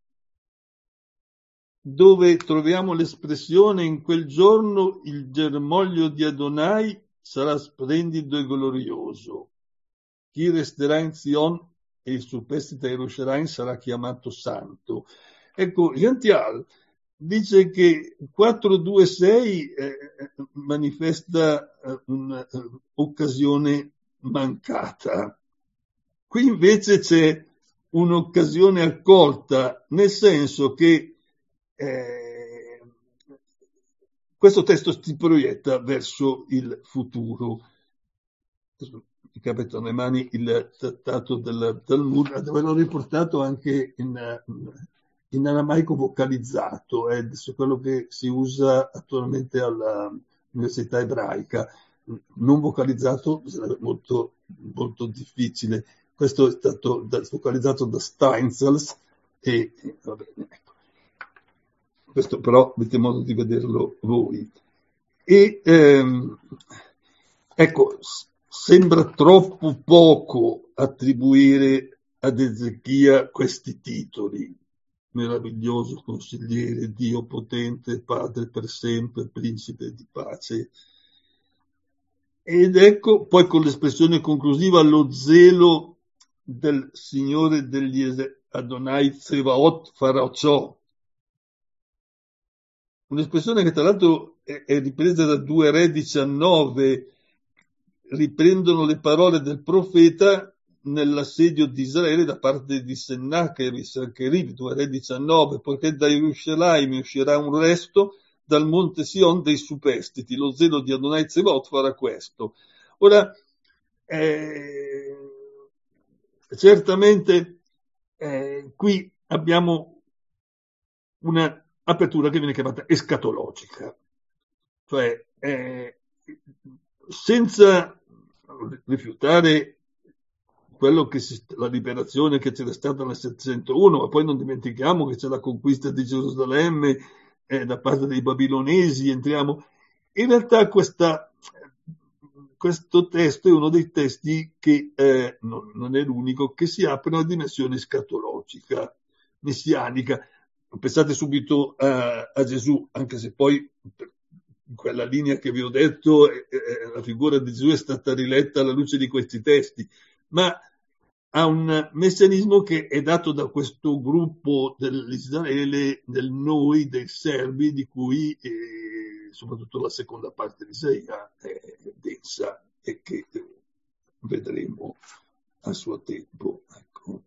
dove troviamo l'espressione in quel giorno il germoglio di Adonai sarà splendido e glorioso. Chi resterà in Zion e il superstite Yerushalayim sarà chiamato santo. Ecco, Gential dice che quattro due sei eh, manifesta eh, un'occasione mancata. Qui invece c'è un'occasione accolta, nel senso che eh, questo testo si proietta verso il futuro. Mi capita nelle mani il trattato del Talmud, dove l'ho riportato anche in, in aramaico vocalizzato, è eh, quello che si usa attualmente all'università ebraica. Non vocalizzato sarebbe molto, molto difficile. Questo è stato vocalizzato da Steinsaltz e, e va bene, ecco. Questo però avete modo di vederlo voi. E ehm, ecco, sembra troppo poco attribuire ad Ezechia questi titoli: meraviglioso consigliere, Dio potente, Padre per sempre, principe di pace. Ed ecco, poi con l'espressione conclusiva, lo zelo del Signore degli eserciti, Adonai Tsevaot farà ciò. Un'espressione che tra l'altro è, è ripresa da due Re diciannove, riprendono le parole del profeta nell'assedio di Israele da parte di Sennacherib, Sancherib, due Re diciannove, poiché da Yerushalayim uscirà un resto, dal monte Sion dei superstiti, lo zelo di Adonai Tsevaot farà questo. Ora, eh, certamente eh, qui abbiamo una apertura che viene chiamata escatologica, cioè eh, senza rifiutare quello che si, la liberazione che c'era stata nel settecentouno, ma poi non dimentichiamo che c'è la conquista di Gerusalemme eh, da parte dei babilonesi, entriamo. In realtà questa, questo testo è uno dei testi che eh, non, non è l'unico, che si apre una dimensione escatologica, messianica. Pensate subito a, a Gesù, anche se poi in quella linea che vi ho detto eh, eh, la figura di Gesù è stata riletta alla luce di questi testi, ma ha un messianismo che è dato da questo gruppo dell'Israele, del noi, dei serbi, di cui eh, soprattutto la seconda parte di Isaia è densa e che eh, vedremo a suo tempo. Ecco.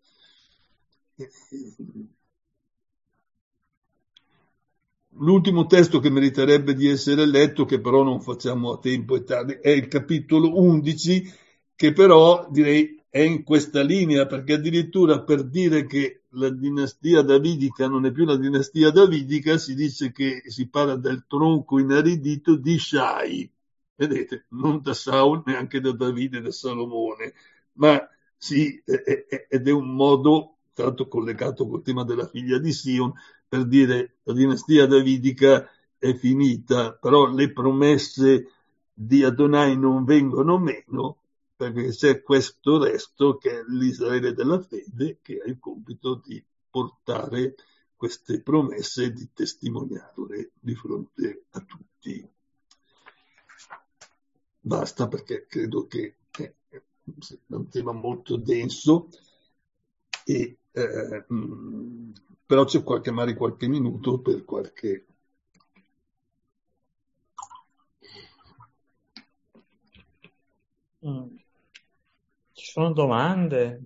L'ultimo testo che meriterebbe di essere letto, che però non facciamo a tempo e tardi, è il capitolo undici, che però direi è in questa linea, perché addirittura per dire che la dinastia davidica non è più la dinastia davidica, si dice che si parla del tronco inaridito di Shai. Vedete, non da Saul, neanche da Davide, da Salomone, ma sì, ed è un modo, tra l'altro collegato col tema della figlia di Sion, per dire la dinastia davidica è finita, però le promesse di Adonai non vengono meno, perché c'è questo resto che è l'Israele della fede, che ha il compito di portare queste promesse e di testimoniarle di fronte a tutti. Basta, perché credo che è un tema molto denso e eh, mh, però c'è qualche, magari qualche minuto per qualche... Mm. Ci sono domande?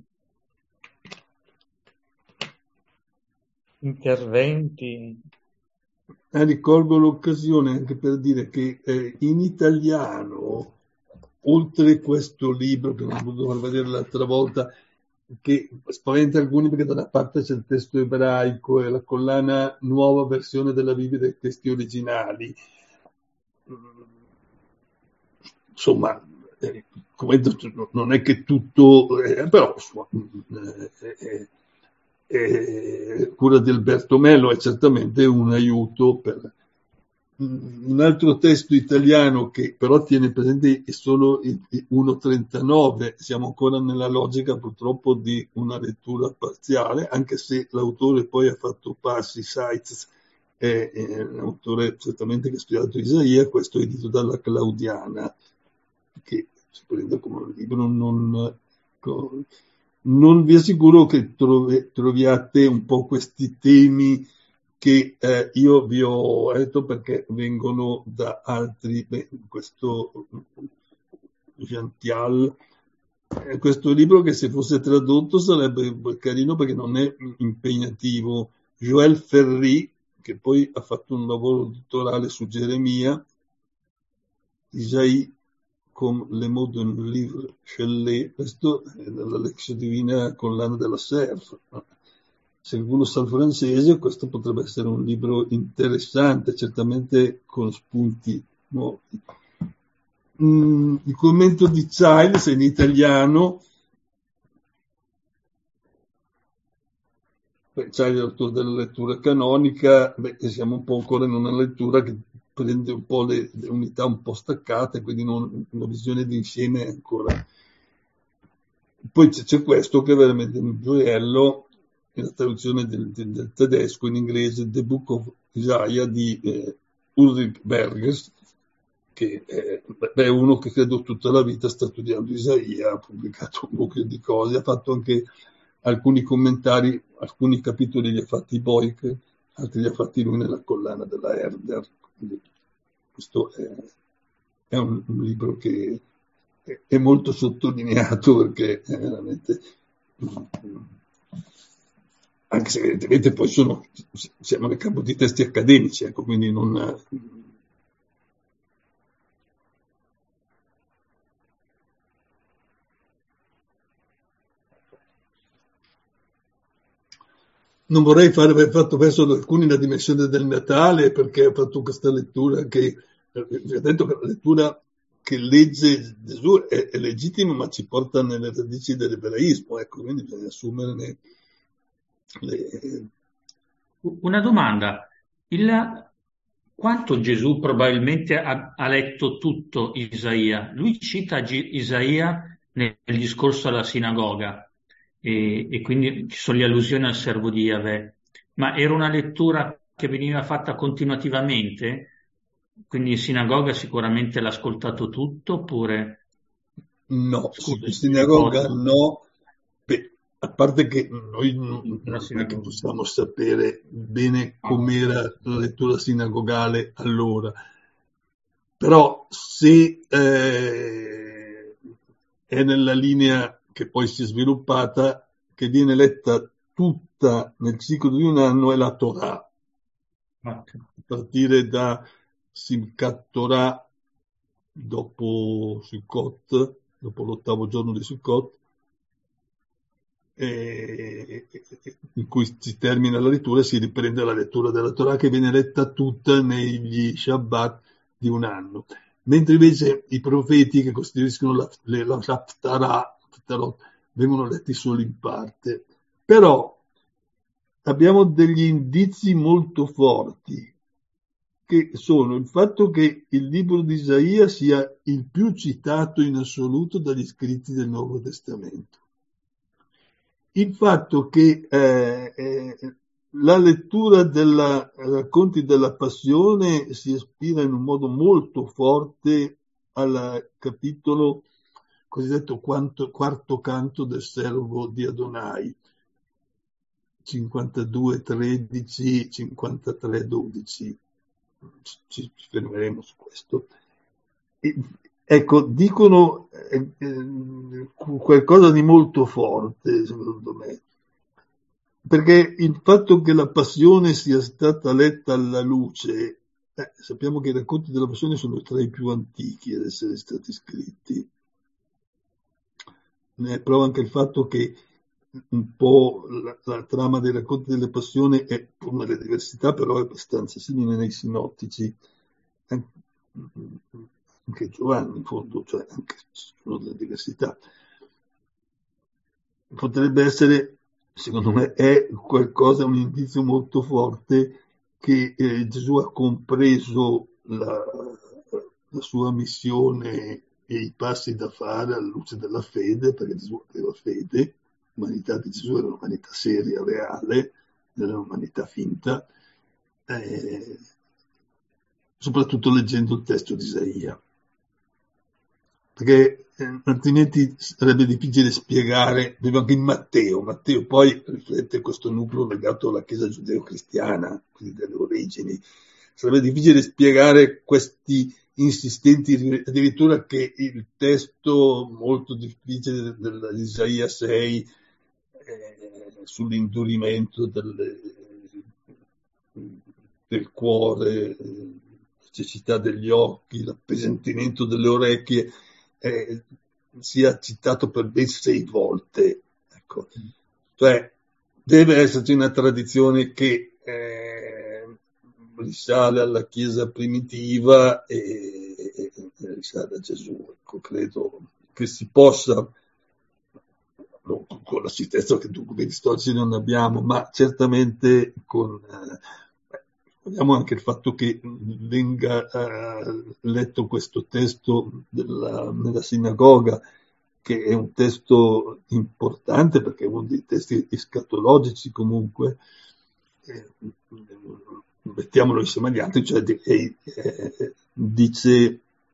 Interventi? Eh, ricolgo l'occasione anche per dire che eh, in italiano, oltre questo libro che non ho potuto far vedere l'altra volta, che spaventa alcuni perché da una parte c'è il testo ebraico e la collana nuova versione della Bibbia dei testi originali. Insomma, eh, come detto, non è che tutto, eh, però eh, eh, cura di Alberto Mello è certamente un aiuto per un altro testo italiano che però tiene presente solo il uno virgola trentanove, siamo ancora nella logica purtroppo di una lettura parziale, anche se l'autore poi ha fatto passi, Seitz, è, è un autore certamente che ha studiato Isaia, questo è edito dalla Claudiana, che si prende come un libro non... Non vi assicuro che troviate un po' questi temi che eh, io vi ho detto perché vengono da altri, beh, questo Gential, eh, questo libro che se fosse tradotto sarebbe carino perché non è impegnativo. Joël Ferry, che poi ha fatto un lavoro dottorale su Geremia, Isaïe comme le mots d'un livre Shelley, questo è dalla Lex Divina Collana della Serf. Se qualcuno sa il francese, questo potrebbe essere un libro interessante, certamente con spunti nuovi. Mm, il commento di Childs in italiano, Childs è l'autore della lettura canonica, beh, siamo un po' ancora in una lettura che prende un po' le, le unità un po' staccate, quindi non, una visione d'insieme ancora. Poi c'è, c'è questo che è veramente un gioiello, la traduzione del, del, del tedesco in inglese, The Book of Isaiah di eh, Ulrich Berges, che è, beh, uno che credo tutta la vita sta studiando Isaia, ha pubblicato un mucchio di cose, ha fatto anche alcuni commentari, alcuni capitoli li ha fatti Boyk, altri li ha fatti lui nella collana della Herder. Quindi questo è, è un, un libro che è, è molto sottolineato perché è veramente, anche se evidentemente poi sono, siamo nel campo di testi accademici, ecco, quindi non... Non vorrei fare, aver fatto verso alcuni la dimensione del Natale perché ho fatto questa lettura che, eh, vi ho detto che la lettura che legge Gesù è, è legittima ma ci porta nelle radici dell'ebraismo, ecco, quindi bisogna assumerne le... Una domanda, il, quanto Gesù probabilmente ha, ha letto tutto Isaia? Lui cita Gi- Isaia nel, nel discorso alla sinagoga e, e quindi ci sono le allusioni al servo di Yahweh, ma era una lettura che veniva fatta continuativamente? Quindi in sinagoga sicuramente l'ha ascoltato tutto, oppure... No, Scusa, in sinagoga ipotesi, no, beh, a parte che noi non, la non è che sinagoga. possiamo sapere bene com'era la lettura sinagogale allora, però se eh, è nella linea che poi si è sviluppata, che viene letta tutta nel ciclo di un anno, è la Torah, a partire da Simchat Torah dopo Sukkot, dopo l'ottavo giorno di Sukkot, eh, in cui si termina la lettura e si riprende la lettura della Torah che viene letta tutta negli Shabbat di un anno. Mentre invece i profeti che costituiscono la, le, la Haftarah, vengono letti solo in parte. Però abbiamo degli indizi molto forti, che sono il fatto che il libro di Isaia sia il più citato in assoluto dagli scritti del Nuovo Testamento. Il fatto che eh, eh, la lettura dei racconti della Passione si ispira in un modo molto forte al capitolo cosiddetto quarto, quarto canto del servo di Adonai, cinquantadue tredici, cinquantatré dodici. Ci, ci fermeremo su questo. E, ecco, dicono eh, eh, qualcosa di molto forte, secondo me, perché il fatto che la Passione sia stata letta alla luce, eh, sappiamo che i racconti della Passione sono tra i più antichi ad essere stati scritti. Ne prova anche il fatto che un po' la, la trama dei racconti delle Passioni è, pur nelle diversità, però è abbastanza simile nei sinottici. Anche Giovanni, in fondo, cioè anche ci sono delle diversità. Potrebbe essere, secondo me, è qualcosa, un indizio molto forte che eh, Gesù ha compreso la, la sua missione e i passi da fare alla luce della fede, perché Gesù aveva fede, l'umanità di Gesù era un'umanità seria, reale, non era un'umanità finta, eh, soprattutto leggendo il testo di Isaia. Perché eh, altrimenti sarebbe difficile spiegare, vedo anche in Matteo, Matteo poi riflette questo nucleo legato alla Chiesa giudeo-cristiana, quindi delle origini, sarebbe difficile spiegare questi insistenti, addirittura che il testo molto difficile dell'Isaia sei eh, sull'indurimento del, del cuore, la cecità degli occhi, l'appesantimento delle orecchie, eh, sia citato per ben sei volte. Ecco. Cioè, deve esserci una tradizione che eh, risale alla Chiesa primitiva e, e, e risale a Gesù. Ecco, credo che si possa, no, con l'assistenza che documenti storici non abbiamo, ma certamente con... Eh, Vediamo anche il fatto che venga eh, letto questo testo della, nella sinagoga, che è un testo importante perché è uno dei testi escatologici comunque, eh, mettiamolo insieme agli altri, cioè eh, eh, dice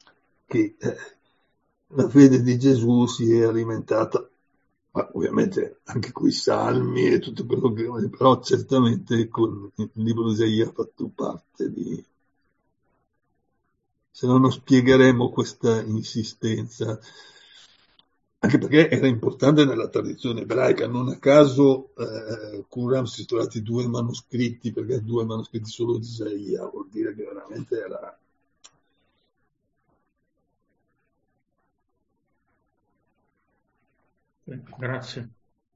che eh, la fede di Gesù si è alimentata, ma ovviamente anche con i salmi e tutto quello che, però certamente con il libro di Isaia ha fatto parte di, se no non spiegheremo questa insistenza, anche perché era importante nella tradizione ebraica, non a caso eh, Qumran si sono trovati due manoscritti, perché due manoscritti solo di Isaia, vuol dire che veramente era... Grazie.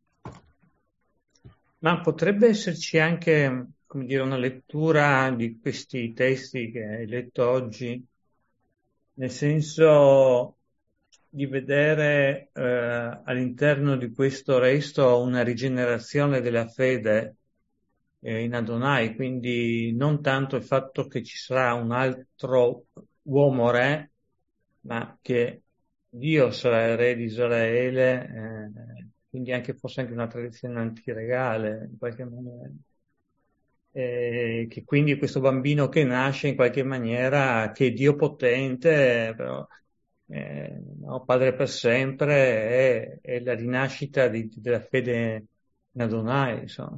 Ma potrebbe esserci anche, come dire, una lettura di questi testi che hai letto oggi, nel senso di vedere eh, all'interno di questo resto una rigenerazione della fede eh, in Adonai, quindi non tanto il fatto che ci sarà un altro uomo re, ma che Dio sarà il re di Israele, eh, quindi anche forse anche una tradizione antiregale in qualche maniera. Eh, che quindi questo bambino che nasce in qualche maniera, che è Dio potente, però eh, no, Padre per sempre, è, è la rinascita di- della fede in Adonai, insomma.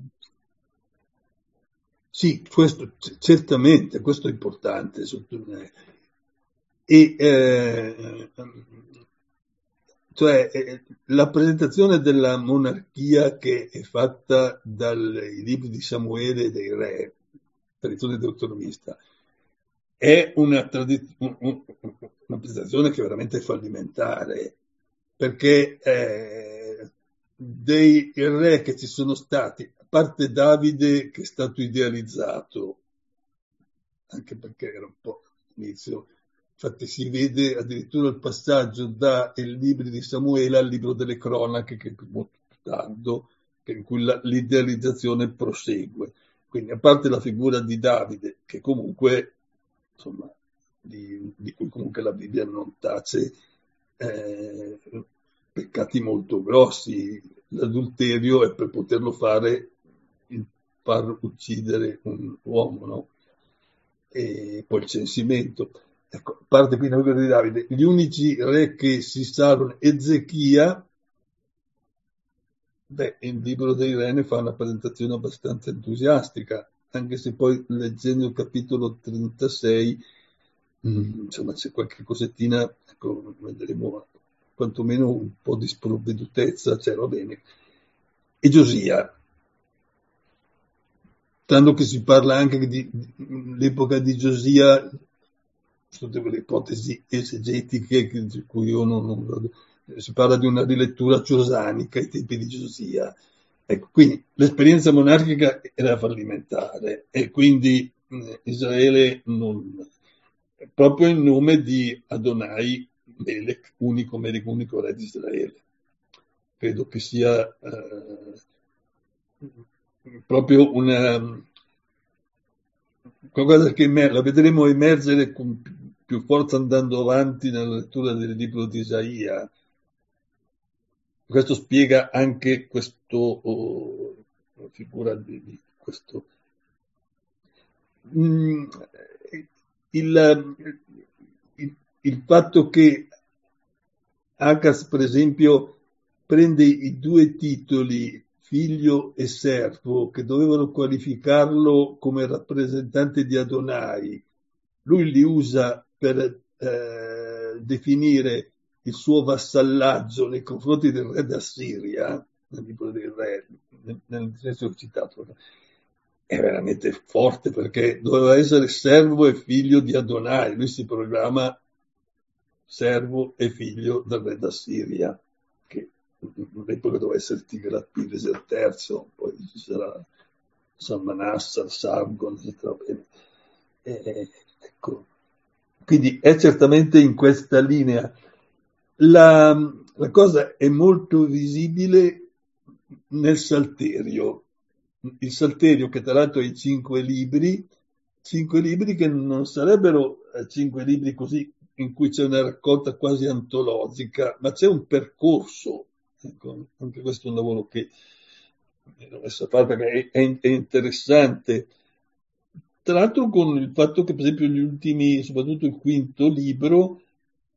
Sì, questo, c- certamente, questo è importante sottolineare. E, eh, cioè, eh, la presentazione della monarchia che è fatta dai libri di Samuele e dei re, tradizione deuteronomista, è una, tradi- un- un- una presentazione che è veramente fallimentare, perché eh, dei re che ci sono stati, a parte Davide che è stato idealizzato, anche perché era un po' all'inizio, infatti si vede addirittura il passaggio dai libri di Samuele al libro delle cronache, che è molto più tardo, in cui la, l'idealizzazione prosegue. Quindi a parte la figura di Davide, che comunque, insomma, di, di cui comunque la Bibbia non tace eh, peccati molto grossi, l'adulterio è per poterlo fare il far uccidere un uomo, no? E poi il censimento. Ecco, parte qui nel di Davide. Gli unici re che si salvano, Ezechia, beh, il libro dei re ne fa una presentazione abbastanza entusiastica, anche se poi leggendo il capitolo trentasei, mh, insomma, c'è qualche cosettina, ecco, vedremo quantomeno un po' di sprovvedutezza, cioè va bene. E Giosia, tanto che si parla anche di, di l'epoca di Giosia, sono delle ipotesi esegetiche di cui io non, non si parla di una rilettura giosanica ai tempi di Giosia. Ecco, quindi l'esperienza monarchica era fallimentare e quindi mh, Israele non, proprio in nome di Adonai Melech, unico Melech, unico re di Israele. Credo che sia eh, proprio una qualcosa che emer- la vedremo emergere con più, più forza andando avanti nella lettura del libro di Isaia. Questo spiega anche questo, oh, la figura di, di questo. Mm, il, il, il fatto che Acas, per esempio, prende i due titoli, figlio e servo, che dovevano qualificarlo come rappresentante di Adonai, lui li usa per eh, definire il suo vassallaggio nei confronti del re d'Assiria, nel libro dei re, nel, nel senso citato, è veramente forte perché doveva essere servo e figlio di Adonai, lui si proclama servo e figlio del re d'Assiria, che all'epoca doveva essere Tiglat-Pileser il terzo, poi ci sarà Salmanassar, Sargon, eccetera. E, ecco. Quindi è certamente in questa linea. La, la cosa è molto visibile nel Salterio. Il Salterio, che tra l'altro ha i cinque libri, cinque libri che non sarebbero cinque libri così in cui c'è una raccolta quasi antologica, ma c'è un percorso. Ecco, anche questo è un lavoro che ho messo a fare perché è, è, è interessante. Tra l'altro con il fatto che per esempio gli ultimi, soprattutto il quinto libro,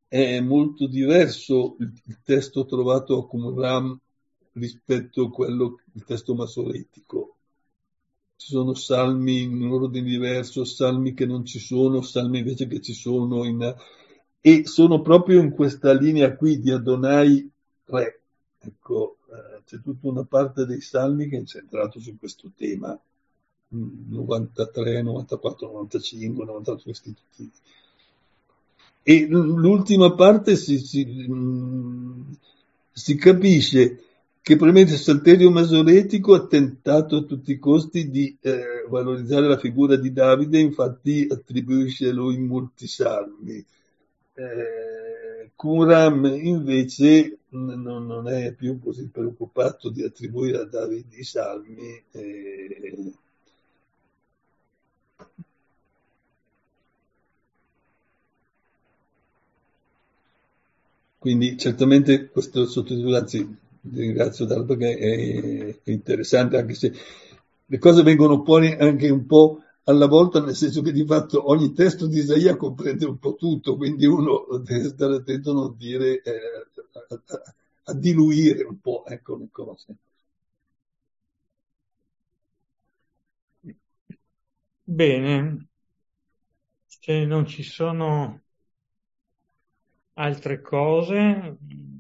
è molto diverso il, il testo trovato a Qumran rispetto a quello, il testo masoretico. Ci sono salmi in un ordine diverso, salmi che non ci sono, salmi invece che ci sono, in, e sono proprio in questa linea qui di Adonai Re. Ecco, eh, c'è tutta una parte dei salmi che è incentrato su questo tema, novantatré, novantaquattro, novantacinque, novantotto, questi tutti. E l'ultima parte si, si, mh, si capisce che probabilmente Salterio Masoretico ha tentato a tutti i costi di eh, valorizzare la figura di Davide, infatti attribuisce a lui molti salmi. Eh, Qumran invece non, non è più così preoccupato di attribuire a Davide i salmi. Eh, Quindi certamente questo sottotitolo, anzi vi ringrazio Dal perché è, è interessante, anche se le cose vengono fuori anche un po' alla volta, nel senso che di fatto ogni testo di Isaia comprende un po' tutto, quindi uno deve stare attento a non dire, eh, a, a, a diluire un po', ecco, le cose. Bene, se non ci sono altre cose,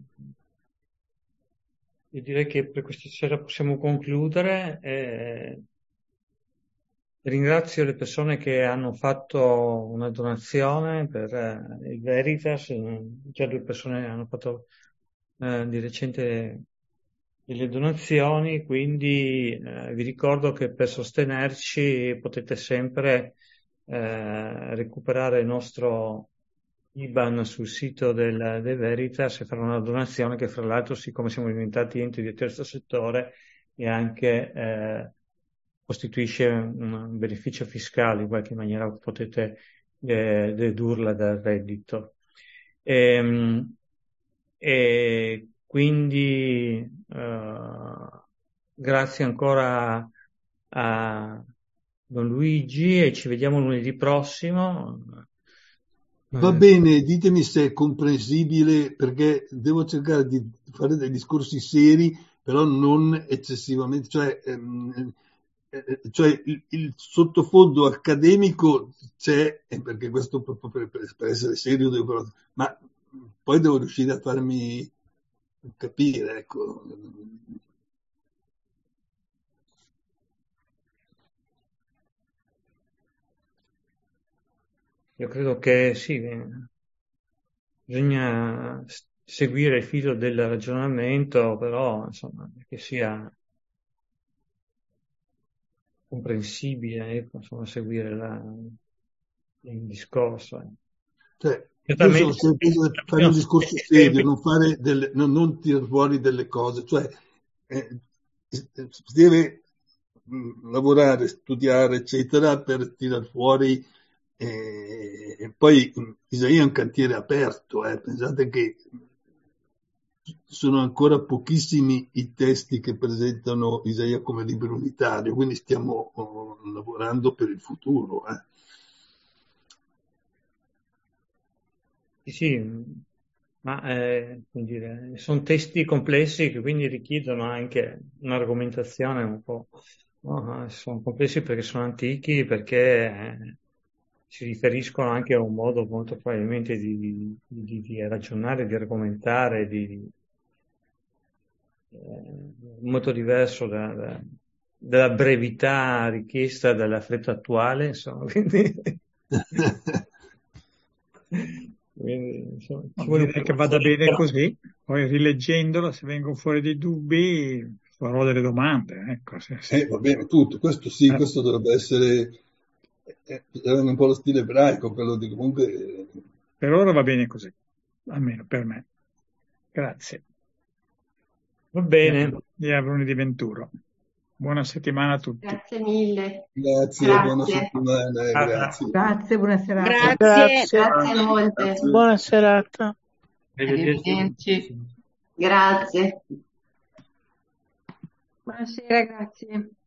io direi che per questa sera possiamo concludere. Eh, ringrazio le persone che hanno fatto una donazione per eh, il Veritas, già due persone hanno fatto eh, di recente delle donazioni, quindi eh, vi ricordo che per sostenerci potete sempre eh, recuperare il nostro I B A N sul sito del, del Veritas e fare una donazione che fra l'altro, siccome siamo diventati enti di terzo settore, e anche eh, costituisce un beneficio fiscale, in qualche maniera potete eh, dedurla dal reddito. E, e quindi eh, grazie ancora a Don Luigi e ci vediamo lunedì prossimo. Va bene, ditemi se è comprensibile, perché devo cercare di fare dei discorsi seri, però non eccessivamente, cioè, ehm, eh, cioè il, il sottofondo accademico c'è, eh, perché questo proprio per, per- per essere serio devo, ma poi devo riuscire a farmi capire, ecco. Io credo che sì, eh, bisogna s- seguire il filo del ragionamento, però insomma, che sia comprensibile, ecco, insomma, seguire la- il discorso. eh. Cioè, io sono Certamente, sempre per fare un non discorso siete serio, esempi, non, fare delle, non, non tirar fuori delle cose, cioè eh, si deve mh, lavorare, studiare, eccetera, per tirar fuori. Eh, e poi mh, Isaia è un cantiere aperto, eh, pensate che sono ancora pochissimi i testi che presentano Isaia come libro unitario, quindi stiamo oh, lavorando per il futuro. Eh. sì, sì, ma eh, come dire, sono testi complessi che quindi richiedono anche un'argomentazione un po', no? Eh, Sono complessi perché sono antichi, perché eh, si riferiscono anche a un modo molto probabilmente di, di- di- di ragionare, di argomentare, di, eh, molto diverso da- da- dalla brevità richiesta dalla fretta attuale, insomma, quindi, quindi, insomma, No, ci vuole un direi che po' vada bene di... così, poi rileggendolo, se vengono fuori dei dubbi, farò delle domande. Ecco, se- se- Eh, va bene, tutto, questo sì, eh, questo dovrebbe essere eh, eh, un po' lo stile ebraico, quello di comunque. eh, per ora va bene così, almeno per me. Grazie. Va E bene, a e a lunedì venturo. Buona settimana a tutti. Grazie mille. Grazie, buona Grazie. settimana, eh, ah, grazie. Grazie, buona serata. Grazie, grazie, Grazie molte. Grazie. buona serata. arrivederci. Arrivederci. Grazie. Buonasera, grazie.